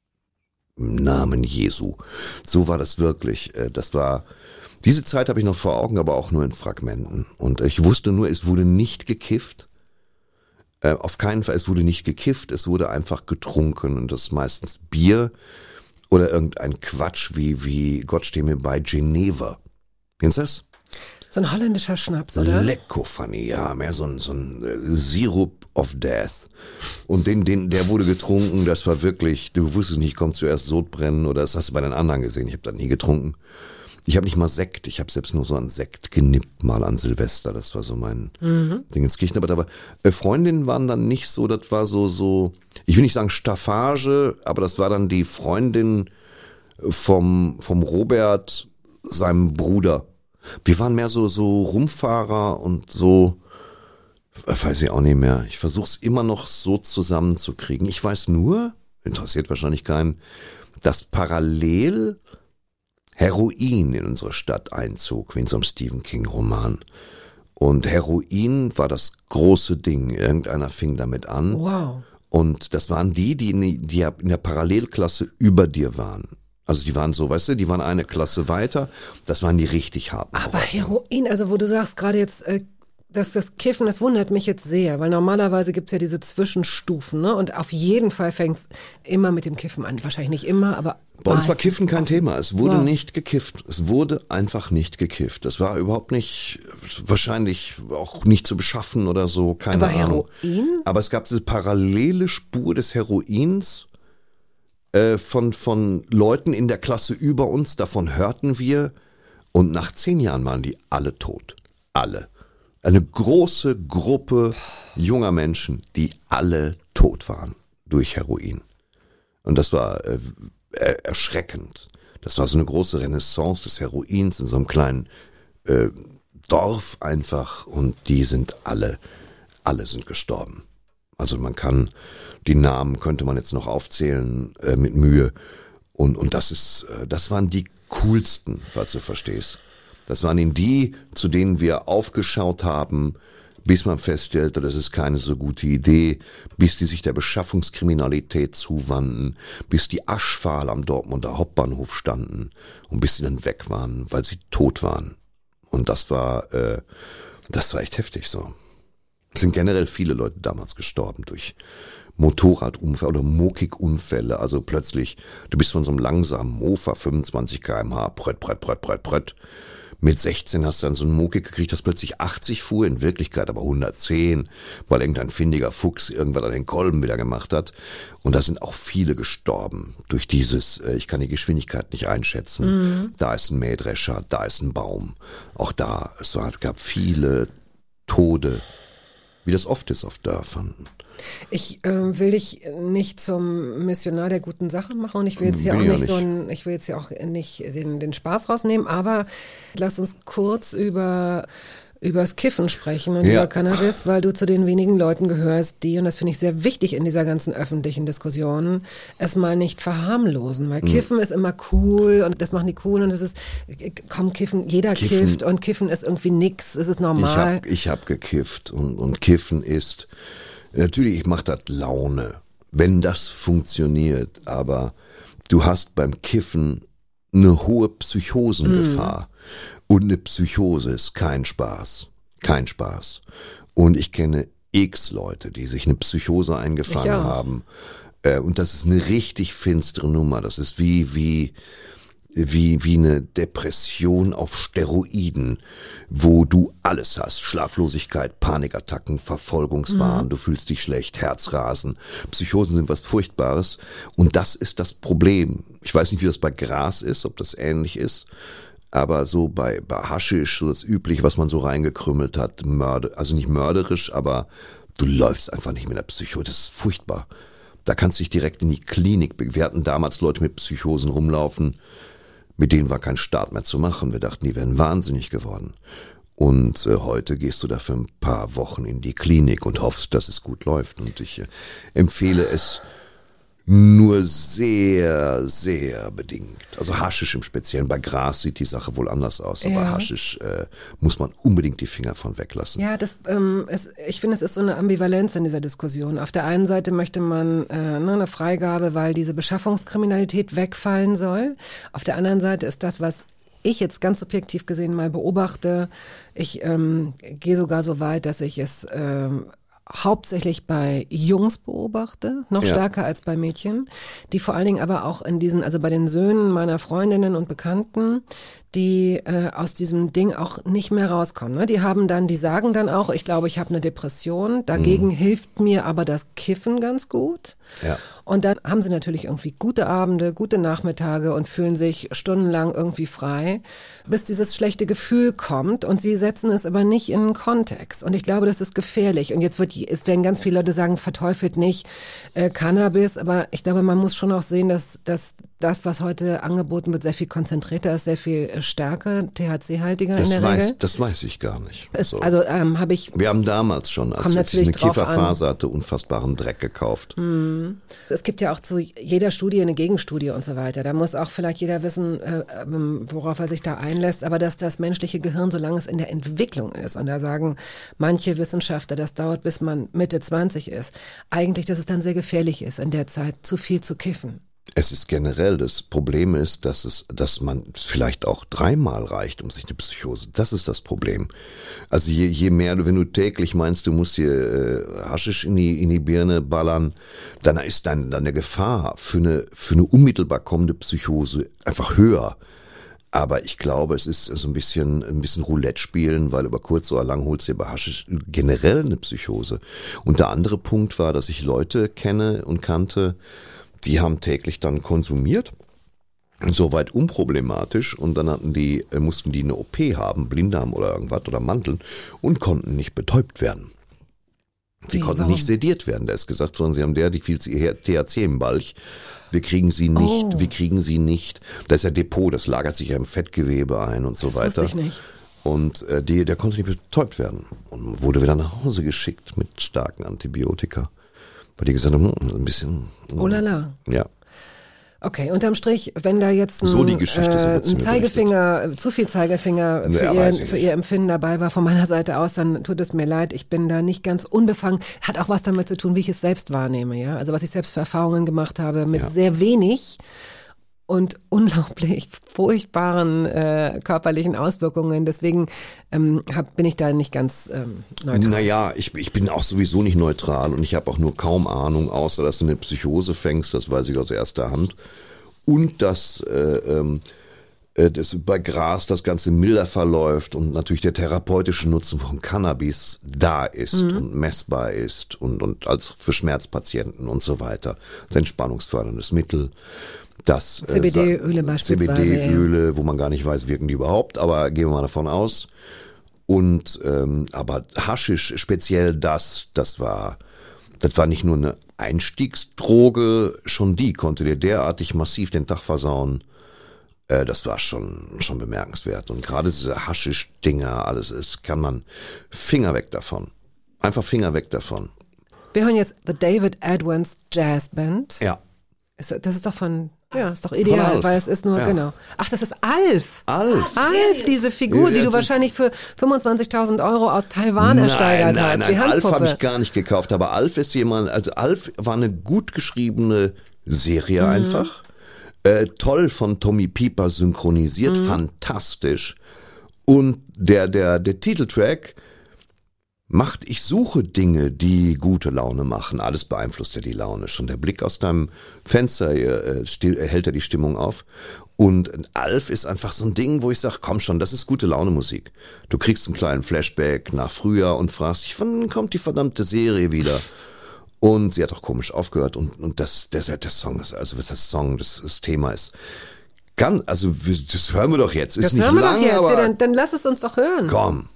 Im Namen Jesu. So war das wirklich. Das war, diese Zeit habe ich noch vor Augen, aber auch nur in Fragmenten. Und ich wusste nur, es wurde nicht gekifft. Äh, auf keinen Fall, es wurde nicht gekifft, es wurde einfach getrunken und das meistens Bier oder irgendein Quatsch wie, wie Gott steh mir bei, Geneva. Kennst du das? So ein holländischer Schnaps, oder? Lecko funny, ja, mehr so ein, so ein äh, Sirup of Death. Und den, den, der wurde getrunken, das war wirklich, du wusstest nicht, kommt zuerst Sodbrennen oder das hast du bei den anderen gesehen, ich habe das nie getrunken. Ich habe nicht mal Sekt, ich habe selbst nur so einen Sekt genippt, mal an Silvester, das war so mein mhm. Ding ins Kirchen. Aber, aber äh, Freundinnen waren dann nicht so, das war so, so, ich will nicht sagen Staffage, aber das war dann die Freundin vom, vom Robert, seinem Bruder. Wir waren mehr so, so Rumfahrer und so, weiß ich auch nicht mehr. Ich versuche es immer noch so zusammenzukriegen. Ich weiß nur, interessiert wahrscheinlich keinen, dass parallel Heroin in unsere Stadt einzog, wie in so einem Stephen King Roman. Und Heroin war das große Ding. Irgendeiner fing damit an. Wow. Und das waren die, die in, die in der Parallelklasse über dir waren. Also die waren so, weißt du, die waren eine Klasse weiter. Das waren die richtig harten. Aber Rocker. Heroin, also wo du sagst gerade jetzt, äh, dass das Kiffen, das wundert mich jetzt sehr, weil normalerweise gibt's ja diese Zwischenstufen, ne? Und auf jeden Fall fängt's immer mit dem Kiffen an. Wahrscheinlich nicht immer, aber Bei uns war meistens. Kiffen kein Thema. Es wurde Wow. nicht gekifft. Es wurde einfach nicht gekifft. Das war überhaupt nicht, wahrscheinlich auch nicht zu beschaffen oder so, keine Aber Ahnung. Heroin? Aber es gab diese parallele Spur des Heroins äh, von, von Leuten in der Klasse über uns. Davon hörten wir. Und nach zehn Jahren waren die alle tot. Alle. Eine große Gruppe junger Menschen, die alle tot waren durch Heroin. Und das war äh, er- erschreckend. Das war so eine große Renaissance des Heroins in so einem kleinen äh, Dorf einfach. Und die sind alle, alle sind gestorben. Also man kann, die Namen könnte man jetzt noch aufzählen äh, mit Mühe. Und, und das ist, äh, das waren die coolsten, falls du verstehst. Das waren eben die, zu denen wir aufgeschaut haben, bis man feststellte, das ist keine so gute Idee, bis die sich der Beschaffungskriminalität zuwandten, bis die aschfahl am Dortmunder Hauptbahnhof standen und bis sie dann weg waren, weil sie tot waren. Und das war, äh, das war echt heftig so. Es sind generell viele Leute damals gestorben durch Motorradunfälle oder Mokikunfälle, also plötzlich, du bist von so einem langsamen Mofa, fünfundzwanzig Kilometer pro Stunde, brett, brett, brett, brett, brett. Mit sechzehn hast du dann so einen Mokik gekriegt, das plötzlich achtzig fuhr, in Wirklichkeit aber hundertzehn, weil irgendein findiger Fuchs irgendwann an den Kolben wieder gemacht hat. Und da sind auch viele gestorben durch dieses, äh, ich kann die Geschwindigkeit nicht einschätzen. Mhm. Da ist ein Mähdrescher, da ist ein Baum. Auch da, es war, gab viele Tode, wie das oft ist auf Dörfern. Ich äh, will dich nicht zum Missionar der guten Sache machen und ich will jetzt hier Bin auch ja nicht, nicht. so ein, ich will jetzt hier auch nicht den, den Spaß rausnehmen, aber lass uns kurz über übers Kiffen sprechen und Ja. über Cannabis, weil du zu den wenigen Leuten gehörst, die, und das finde ich sehr wichtig in dieser ganzen öffentlichen Diskussion, es mal nicht verharmlosen, weil Kiffen mhm. ist immer cool und das machen die cool und es ist, komm, Kiffen, jeder Kiffen. kifft und Kiffen ist irgendwie nix, es ist Ich normal. hab, ich hab gekifft und, und Kiffen ist, natürlich, ich mach das Laune, wenn das funktioniert, aber du hast beim Kiffen eine hohe Psychosengefahr. Mhm. Und eine Psychose ist kein Spaß. Kein Spaß. Und ich kenne x Leute, die sich eine Psychose eingefangen haben. Äh, und das ist eine richtig finstere Nummer. Das ist wie, wie, wie, wie eine Depression auf Steroiden, wo du alles hast. Schlaflosigkeit, Panikattacken, Verfolgungswahn, mhm. du fühlst dich schlecht, Herzrasen. Psychosen sind was Furchtbares. Und das ist das Problem. Ich weiß nicht, wie das bei Gras ist, ob das ähnlich ist. Aber so bei, bei Haschisch, so das Übliche, was man so reingekrümmelt hat, Mörder, also nicht mörderisch, aber du läufst einfach nicht mit der Psychose, das ist furchtbar. Da kannst du dich direkt in die Klinik, wir hatten damals Leute mit Psychosen rumlaufen, mit denen war kein Start mehr zu machen, wir dachten, die wären wahnsinnig geworden. Und äh, heute gehst du da für ein paar Wochen in die Klinik und hoffst, dass es gut läuft. Und ich äh, empfehle es nur sehr, sehr bedingt. Also Haschisch im Speziellen. Bei Gras sieht die Sache wohl anders aus, aber Ja. Haschisch äh, muss man unbedingt die Finger von weglassen. Ja, das, ähm, es, ich finde, es ist so eine Ambivalenz in dieser Diskussion. Auf der einen Seite möchte man äh, ne, eine Freigabe, weil diese Beschaffungskriminalität wegfallen soll. Auf der anderen Seite ist das, was ich jetzt ganz subjektiv gesehen mal beobachte, ich ähm, gehe sogar so weit, dass ich es ähm, hauptsächlich bei Jungs beobachte, noch Ja. stärker als bei Mädchen, die vor allen Dingen aber auch in diesen, also bei den Söhnen meiner Freundinnen und Bekannten, die äh, aus diesem Ding auch nicht mehr rauskommen. Ne? Die haben dann, die sagen dann auch, ich glaube, ich habe eine Depression, dagegen mhm. hilft mir aber das Kiffen ganz gut. Ja. Und dann haben sie natürlich irgendwie gute Abende, gute Nachmittage und fühlen sich stundenlang irgendwie frei, bis dieses schlechte Gefühl kommt und sie setzen es aber nicht in einen Kontext. Und ich glaube, das ist gefährlich. Und jetzt wird, es werden ganz viele Leute sagen, verteufelt nicht äh, Cannabis, aber ich glaube, man muss schon auch sehen, dass, dass das, was heute angeboten wird, sehr viel konzentrierter ist, sehr viel stärker, T H C-haltiger in Das der weiß, Regel. das weiß ich gar nicht. Es, So. Also ähm, habe ich Wir haben damals schon, als Kommt ich natürlich eine drauf Kieferfaser hatte, unfassbaren Dreck gekauft. Es gibt ja auch zu jeder Studie eine Gegenstudie und so weiter. Da muss auch vielleicht jeder wissen, äh, ähm, worauf er sich da einlässt. Aber dass das menschliche Gehirn, solange es in der Entwicklung ist, und da sagen manche Wissenschaftler, das dauert, bis man Mitte zwanzig ist, eigentlich, dass es dann sehr gefährlich ist, in der Zeit zu viel zu kiffen. Es ist generell, das Problem ist, dass es, dass man vielleicht auch dreimal reicht, um sich eine Psychose. Das ist das Problem. Also je, je mehr du, wenn du täglich meinst, du musst hier äh, Haschisch in die, in die Birne ballern, dann ist dein, deine Gefahr für eine, für eine unmittelbar kommende Psychose einfach höher. Aber ich glaube, es ist so ein bisschen, ein bisschen Roulette spielen, weil über kurz oder lang holst du dir bei Haschisch generell eine Psychose. Und der andere Punkt war, dass ich Leute kenne und kannte, die haben täglich dann konsumiert, soweit unproblematisch, und dann hatten die, mussten die eine O P haben, Blinddarm oder irgendwas oder Manteln, und konnten nicht betäubt werden. Die Wie, konnten warum? nicht sediert werden. Da ist gesagt worden, sie haben der, die viel T H C im Balch. Wir kriegen sie nicht, Oh. wir kriegen sie nicht. Da ist ja Depot, das lagert sich ja im Fettgewebe ein und so Das weiter. wusste ich nicht. Und äh, die, der konnte nicht betäubt werden und wurde wieder nach Hause geschickt mit starken Antibiotika. Weil die gesagt haben, hm, ein bisschen. Hm. Oh la la. Ja. Okay, unterm Strich, wenn da jetzt ein, So die Geschichte, so äh, wird's ein mir Zeigefinger, zu viel Zeigefinger für, Ja, ihr, weiß ich für nicht. ihr Empfinden dabei war von meiner Seite aus, dann tut es mir leid. Ich bin da nicht ganz unbefangen. Hat auch was damit zu tun, wie ich es selbst wahrnehme, ja. Also was ich selbst für Erfahrungen gemacht habe mit Ja. sehr wenig und unglaublich furchtbaren äh, körperlichen Auswirkungen. Deswegen ähm, hab, bin ich da nicht ganz ähm, neutral. Naja, ich, ich bin auch sowieso nicht neutral und ich habe auch nur kaum Ahnung, außer dass du eine Psychose fängst, das weiß ich aus erster Hand. Und dass, äh, ähm, äh, dass bei Gras das Ganze milder verläuft und natürlich der therapeutische Nutzen von Cannabis da ist mhm. und messbar ist und, und als für Schmerzpatienten und so weiter. Das entspannungsförderndes Mittel. Das, C B D-Öle äh, beispielsweise. C B D-Öle, wo man gar nicht weiß, wirken die überhaupt, aber gehen wir mal davon aus. Und ähm, aber Haschisch, speziell das, das war, das war nicht nur eine Einstiegsdroge, schon die konnte dir derartig massiv den Tag versauen. Äh, das war schon schon bemerkenswert. Und gerade diese Haschisch-Dinger, alles ist, kann man Finger weg davon. Einfach Finger weg davon. Wir hören jetzt The David Edwards Jazz Band. Ja. Ist, das ist doch von... Ja, ist doch ideal, weil es ist nur, ja. genau. Ach, das ist Alf. Alf. Alf, diese Figur, die du wahrscheinlich für fünfundzwanzigtausend Euro aus Taiwan ersteigert nein, hast. Nein, die nein, Alf Handpuppe. habe ich gar nicht gekauft, aber Alf ist jemand, also Alf war eine gut geschriebene Serie mhm. einfach. Äh, toll von Tommy Pieper synchronisiert, mhm. fantastisch. Und der, der, der Titeltrack macht, ich suche Dinge, die gute Laune machen. Alles beeinflusst ja die Laune. Schon der Blick aus deinem Fenster äh, still, hält ja die Stimmung auf. Und Alf ist einfach so ein Ding, wo ich sage, komm schon, das ist gute Laune-Musik. Du kriegst einen kleinen Flashback nach früher und fragst dich, wann kommt die verdammte Serie wieder? Und sie hat auch komisch aufgehört. Und, und das, der, der Song ist, also was das Song, das, das Thema ist, kann, also das hören wir doch jetzt. Ist das nicht hören wir lang, doch jetzt. aber Ja, dann, dann lass es uns doch hören. Komm.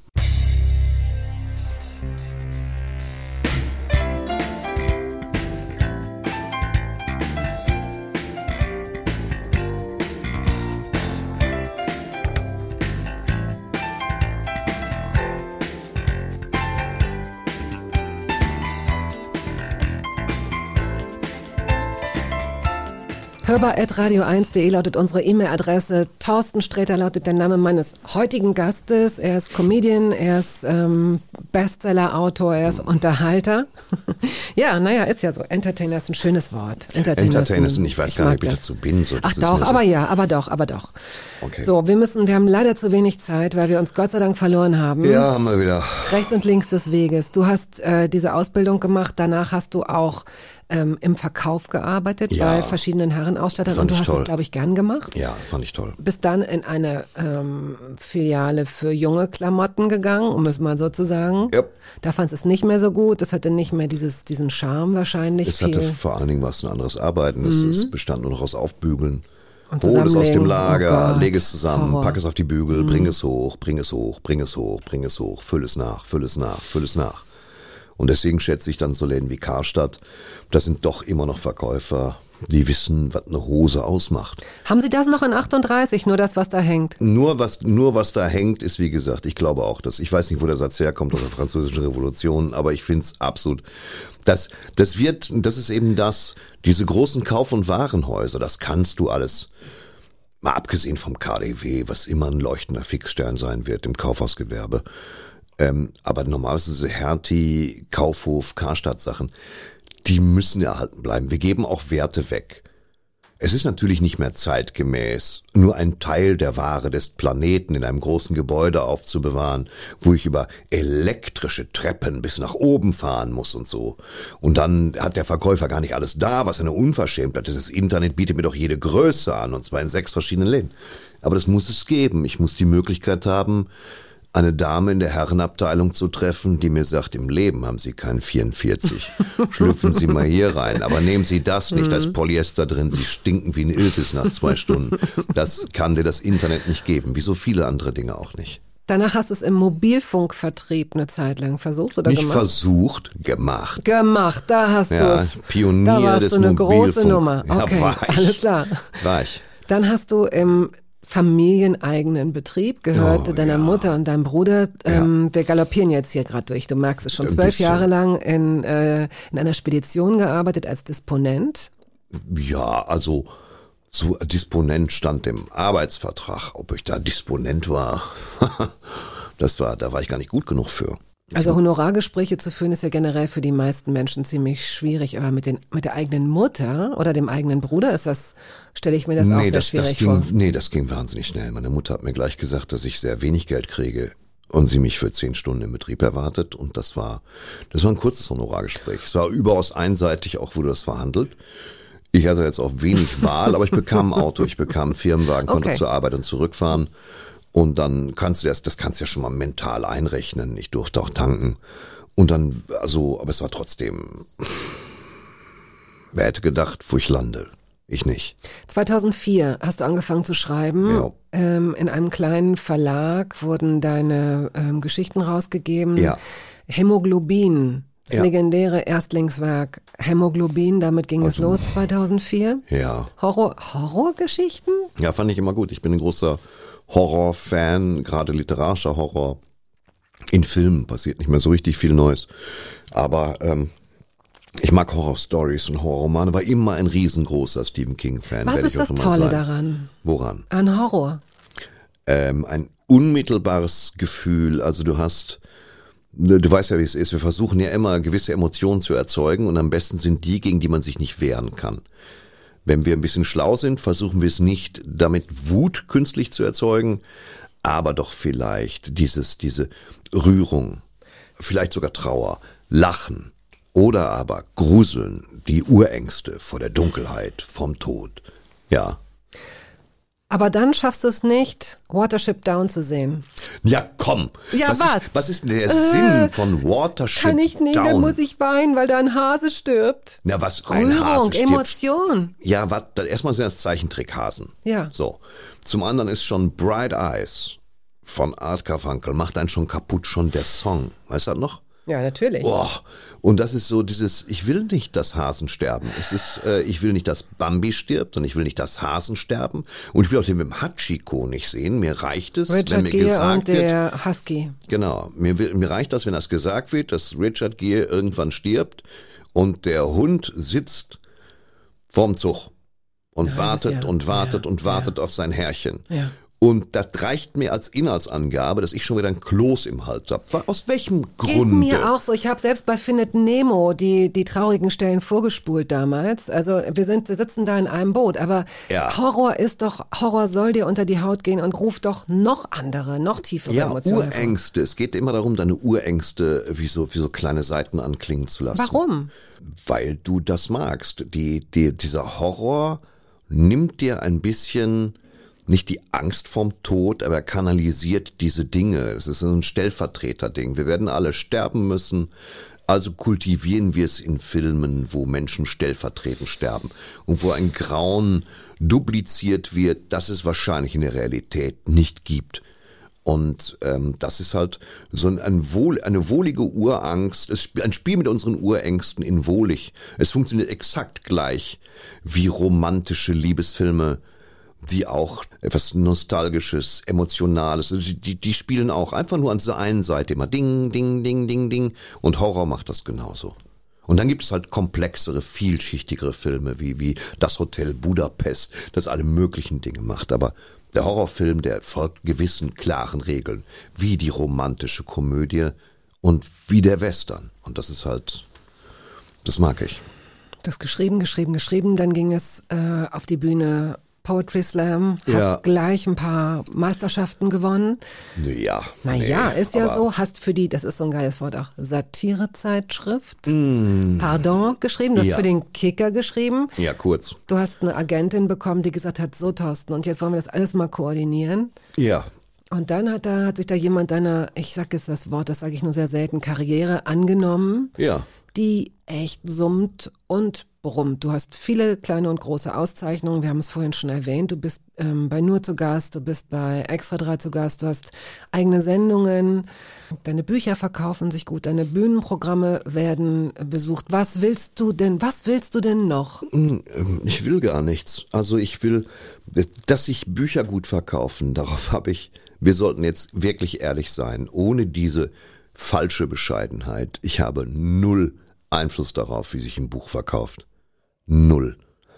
hörbar at radio eins punkt de lautet unsere E-Mail-Adresse. Thorsten Sträter lautet der Name meines heutigen Gastes. Er ist Comedian, er ist ähm, Bestseller-Autor, er ist Unterhalter. Ja, naja, ist ja so. Entertainer ist ein schönes Wort. Entertainer, Entertainer ist ein, ich weiß ich gar nicht, ob ich das dazu bin. So, Ach doch, aber so. ja, aber doch, aber doch. Okay. So, wir müssen, wir haben leider zu wenig Zeit, weil wir uns Gott sei Dank verloren haben. Ja, haben wir wieder. Rechts und links des Weges. Du hast äh, diese Ausbildung gemacht, danach hast du auch ähm, im Verkauf gearbeitet ja, bei verschiedenen Herrenausstattern und du hast toll. es, glaube ich, gern gemacht. Ja, fand ich toll. Bist dann in eine ähm, Filiale für junge Klamotten gegangen, um es mal so zu sagen. Yep. Da fandst es nicht mehr so gut, das hatte nicht mehr dieses, diesen Charme wahrscheinlich. Es viel. hatte vor allen Dingen was ein anderes Arbeiten, es, mhm. es bestand nur noch aus Aufbügeln. Und hol es aus dem Lager, oh leg es zusammen, Horror. pack es auf die Bügel, Mhm. bring es hoch, bring es hoch, bring es hoch, bring es hoch, füll es nach, füll es nach, füll es nach. Und deswegen schätze ich dann so Läden wie Karstadt, das sind doch immer noch Verkäufer, die wissen, was eine Hose ausmacht. Haben Sie das noch in achtunddreißig, nur das, was da hängt? Nur was, nur was da hängt, ist wie gesagt, ich glaube auch, dass, ich weiß nicht, wo der Satz herkommt aus der Französischen Revolution, aber ich finde es absolut, das, das wird, das ist eben das, diese großen Kauf- und Warenhäuser, das kannst du alles, mal abgesehen vom K D W, was immer ein leuchtender Fixstern sein wird im Kaufhausgewerbe. Ähm, aber normalerweise diese Hertie, Kaufhof, Karstadt-Sachen, die müssen erhalten bleiben. Wir geben auch Werte weg. Es ist natürlich nicht mehr zeitgemäß, nur ein Teil der Ware des Planeten in einem großen Gebäude aufzubewahren, wo ich über elektrische Treppen bis nach oben fahren muss und so. Und dann hat der Verkäufer gar nicht alles da, was eine Unverschämtheit ist. Das Internet bietet mir doch jede Größe an, und zwar in sechs verschiedenen Läden. Aber das muss es geben. Ich muss die Möglichkeit haben, eine Dame in der Herrenabteilung zu treffen, die mir sagt, im Leben haben Sie keinen vierundvierzig. Schlüpfen Sie mal hier rein, aber nehmen Sie das nicht, da ist Polyester drin, Sie stinken wie ein Iltis nach zwei Stunden. Das kann dir das Internet nicht geben, wie so viele andere Dinge auch nicht. Danach hast du es im Mobilfunkvertrieb eine Zeit lang versucht oder nicht gemacht? versucht, gemacht. Gemacht, da hast ja, du es. Pionier da warst des du eine Mobilfunk. große Nummer. Okay, ja, war ich. alles klar. War ich. Dann hast du im familieneigenen Betrieb, gehörte oh, deiner ja. Mutter und deinem Bruder. Ähm, Ja. Wir galoppieren jetzt hier gerade durch. Du merkst es schon. Ein Zwölf bisschen. Jahre lang in, äh, in einer Spedition gearbeitet als Disponent. Ja, also zu Disponent stand im Arbeitsvertrag. Ob ich da Disponent war, das war, da war ich gar nicht gut genug für. Also Honorargespräche zu führen ist ja generell für die meisten Menschen ziemlich schwierig, aber mit den mit der eigenen Mutter oder dem eigenen Bruder ist das, stelle ich mir das nee, auch sehr das, schwierig das ging, vor. Nee, das ging wahnsinnig schnell. Meine Mutter hat mir gleich gesagt, dass ich sehr wenig Geld kriege und sie mich für zehn Stunden im Betrieb erwartet und das war, das war ein kurzes Honorargespräch. Es war überaus einseitig, auch wurde das verhandelt. Ich hatte jetzt auch wenig Wahl, aber ich bekam ein Auto, ich bekam einen Firmenwagen, konnte Okay. zur Arbeit und zurückfahren. Und dann kannst du das, das kannst du ja schon mal mental einrechnen. Ich durfte auch tanken. Und dann, also, aber es war trotzdem, wer hätte gedacht, wo ich lande? Ich nicht. zweitausendvier hast du angefangen zu schreiben. Ja. Ähm, in einem kleinen Verlag wurden deine ähm, Geschichten rausgegeben. Ja. Hämoglobin, das Ja. legendäre Erstlingswerk Hämoglobin, damit ging es Also- los zweitausendvier. Ja. Horror, Horrorgeschichten? Ja, fand ich immer gut. Ich bin ein großer Horror-Fan, gerade literarischer Horror. In Filmen passiert nicht mehr so richtig viel Neues. Aber ähm, ich mag Horror-Stories und Horrorromane, war immer ein riesengroßer Stephen King-Fan. Was werde ist ich auch das immer Tolle sein. daran? Woran? An Horror. Ähm, ein unmittelbares Gefühl, also du hast, du weißt ja, wie es ist, wir versuchen ja immer gewisse Emotionen zu erzeugen und am besten sind die, gegen die man sich nicht wehren kann. Wenn wir ein bisschen schlau sind, versuchen wir es nicht, damit Wut künstlich zu erzeugen, aber doch vielleicht dieses, diese Rührung, vielleicht sogar Trauer, Lachen oder aber Gruseln, die Urängste vor der Dunkelheit, vom Tod. Ja. Aber dann schaffst du es nicht, Watership Down zu sehen. Ja, komm. Ja, was? was? Ist, was ist denn der Äh, Sinn von Watership Kann ich nicht, Down? dann muss ich weinen, weil da ein Hase stirbt. Na, was? Ein Rührung, Hase stirbt. Emotion. Ja, was? Erstmal sind das Zeichentrickhasen. Ja. So. Zum anderen ist schon Bright Eyes von Art Garfunkel, macht einen schon kaputt, schon der Song. Weißt du das noch? Ja, natürlich. Boah. Und das ist so dieses, ich will nicht, dass Hasen sterben. Es ist, äh, ich will nicht, dass Bambi stirbt und ich will nicht, dass Hasen sterben. Und ich will auch den mit dem Hachiko nicht sehen. Mir reicht es, wenn Richard mir Gere gesagt und wird, der Husky. genau, mir, will- mir reicht das, wenn das gesagt wird, dass Richard Gere irgendwann stirbt und der Hund sitzt vorm Zug und Ja, wartet das ja. und wartet Ja, und wartet ja. auf sein Herrchen. Ja. Und das reicht mir als Inhaltsangabe, dass ich schon wieder ein Kloß im Hals habe. Aus welchem Geht Grunde? mir auch so. Ich habe selbst bei Findet Nemo die, die traurigen Stellen vorgespult damals. Also wir sind, wir sitzen da in einem Boot. Aber Ja. Horror ist doch, Horror soll dir unter die Haut gehen und ruft doch noch andere, noch tiefere Ja, Emotionen hervor. Urängste. Es geht immer darum, deine Urängste wie so, wie so kleine Seiten anklingen zu lassen. Warum? Weil du das magst. Die, die, dieser Horror nimmt dir ein bisschen, nicht die Angst vorm Tod, aber er kanalisiert diese Dinge. Es ist so ein Stellvertreterding. Wir werden alle sterben müssen. Also kultivieren wir es in Filmen, wo Menschen stellvertretend sterben und wo ein Grauen dupliziert wird, das es wahrscheinlich in der Realität nicht gibt. Und ähm, das ist halt so ein, ein wohl, eine wohlige Urangst, es ist ein Spiel mit unseren Urängsten in wohlig. Es funktioniert exakt gleich wie romantische Liebesfilme, die auch etwas Nostalgisches, Emotionales, also die, die spielen auch einfach nur an dieser einen Seite immer Ding, Ding, Ding, Ding, Ding. Und Horror macht das genauso. Und dann gibt es halt komplexere, vielschichtigere Filme wie, wie Das Hotel Budapest, das alle möglichen Dinge macht. Aber der Horrorfilm, der folgt gewissen klaren Regeln, wie die romantische Komödie und wie der Western. Und das ist halt, das mag ich. Du hast geschrieben, geschrieben, geschrieben. Dann ging es äh, auf die Bühne Poetry Slam. Hast Ja. gleich ein paar Meisterschaften gewonnen. Naja. Naja, nee, ist ja aber- so. Hast für die, das ist so ein geiles Wort auch, Satirezeitschrift, Pardon geschrieben. Du hast Ja. für den Kicker geschrieben. Ja, kurz. Du hast eine Agentin bekommen, die gesagt hat, so Thorsten, und jetzt wollen wir das alles mal koordinieren. Ja. Und dann hat da, hat sich da jemand deiner, ich sag jetzt das Wort, das sage ich nur sehr selten, Karriere angenommen, Ja. die echt summt und brummt. Du hast viele kleine und große Auszeichnungen, wir haben es vorhin schon erwähnt, du bist ähm, bei Nur zu Gast, du bist bei Extra drei zu Gast, du hast eigene Sendungen, deine Bücher verkaufen sich gut, deine Bühnenprogramme werden besucht. Was willst du denn, was willst du denn noch? Ich will gar nichts. Also ich will, dass sich Bücher gut verkaufen, darauf habe ich, wir sollten jetzt wirklich ehrlich sein, ohne diese falsche Bescheidenheit. Ich habe null Einfluss darauf, wie sich ein Buch verkauft. Null.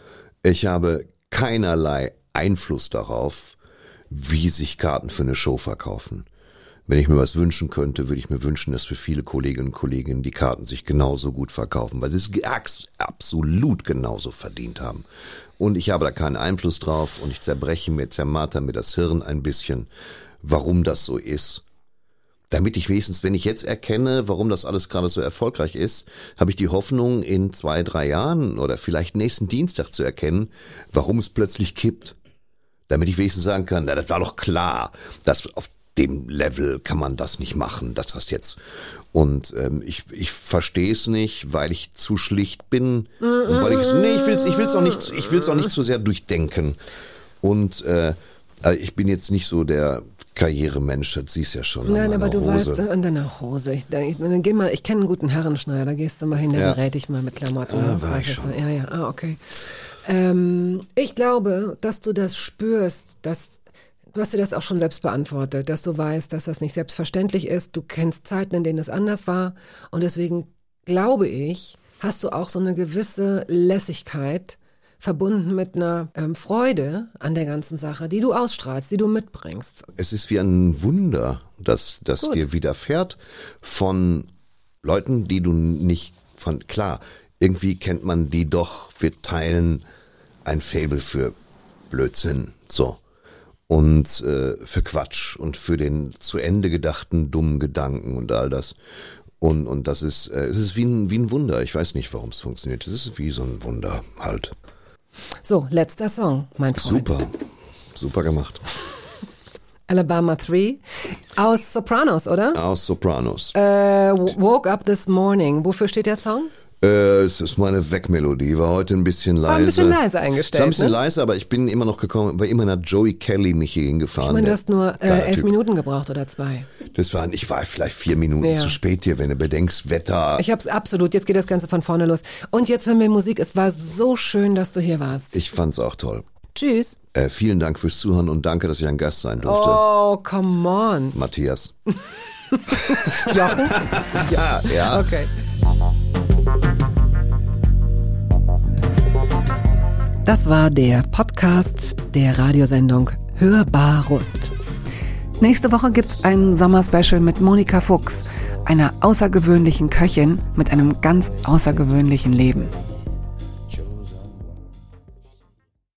Ich habe keinerlei Einfluss darauf, wie sich Karten für eine Show verkaufen. Wenn ich mir was wünschen könnte, würde ich mir wünschen, dass für viele Kolleginnen und Kollegen die Karten sich genauso gut verkaufen, weil sie es absolut genauso verdient haben. Und ich habe da keinen Einfluss drauf und ich zerbreche mir, zermarter mir das Hirn ein bisschen, warum das so ist. Damit ich wenigstens, wenn ich jetzt erkenne, warum das alles gerade so erfolgreich ist, habe ich die Hoffnung, in zwei, drei Jahren oder vielleicht nächsten Dienstag zu erkennen, warum es plötzlich kippt. Damit ich wenigstens sagen kann, na, das war doch klar, dass auf dem Level kann man das nicht machen, dass das jetzt. Und ähm, ich ich verstehe es nicht, weil ich zu schlicht bin und weil ich nee, ich will's ich will's auch nicht ich will's auch nicht zu sehr durchdenken. Und äh, ich bin jetzt nicht so der Karrieremensch, das siehst du ja schon. Nein, aber du Hose. weißt, an deiner Hose. Ich, ich, ich, geh mal, ich kenne einen guten Herrenschneider, da gehst du mal hin, der Ja. berät dich mal mit Klamotten. Ah, war ich Weißt schon. du? Ja, ja, ah, okay. Ähm, ich glaube, dass du das spürst, dass du hast dir das auch schon selbst beantwortet, dass du weißt, dass das nicht selbstverständlich ist. Du kennst Zeiten, in denen es anders war. Und deswegen glaube ich, hast du auch so eine gewisse Lässigkeit verbunden mit einer ähm, Freude an der ganzen Sache, die du ausstrahlst, die du mitbringst. Es ist wie ein Wunder, dass das Gut. dir widerfährt von Leuten, die du nicht von klar, irgendwie kennt man die doch, wir teilen ein Faible für Blödsinn, so. Und äh, für Quatsch und für den zu Ende gedachten dummen Gedanken und all das. Und und das ist äh, es ist wie ein wie ein Wunder. Ich weiß nicht, warum es funktioniert. Es ist wie so ein Wunder halt. So, letzter Song, mein Freund. Super, super gemacht. Alabama drei aus Sopranos, oder? Aus Sopranos. Äh, Woke Up This Morning. Wofür steht der Song? Äh, es ist meine Wegmelodie. War heute ein bisschen leise. War ein bisschen leise eingestellt, Es war ein bisschen ne? leise, aber ich bin immer noch gekommen, weil immerhin hat Joey Kelly mich hier hingefahren. Ich meine, du der hast nur äh, geile elf Typ. Minuten gebraucht oder zwei. Das waren, ich war vielleicht vier Minuten Ja. zu spät hier, wenn du bedenkst, Wetter. Ich hab's absolut. Jetzt geht das Ganze von vorne los. Und jetzt hören wir Musik. Es war so schön, dass du hier warst. Ich fand's auch toll. Tschüss. Äh, vielen Dank fürs Zuhören und danke, dass ich ein Gast sein durfte. Oh, come on. Matthias. Jochen? Ja, ja. Okay. Das war der Podcast der Radiosendung Hörbar Rust. Nächste Woche gibt's ein Sommerspecial mit Monika Fuchs, einer außergewöhnlichen Köchin mit einem ganz außergewöhnlichen Leben.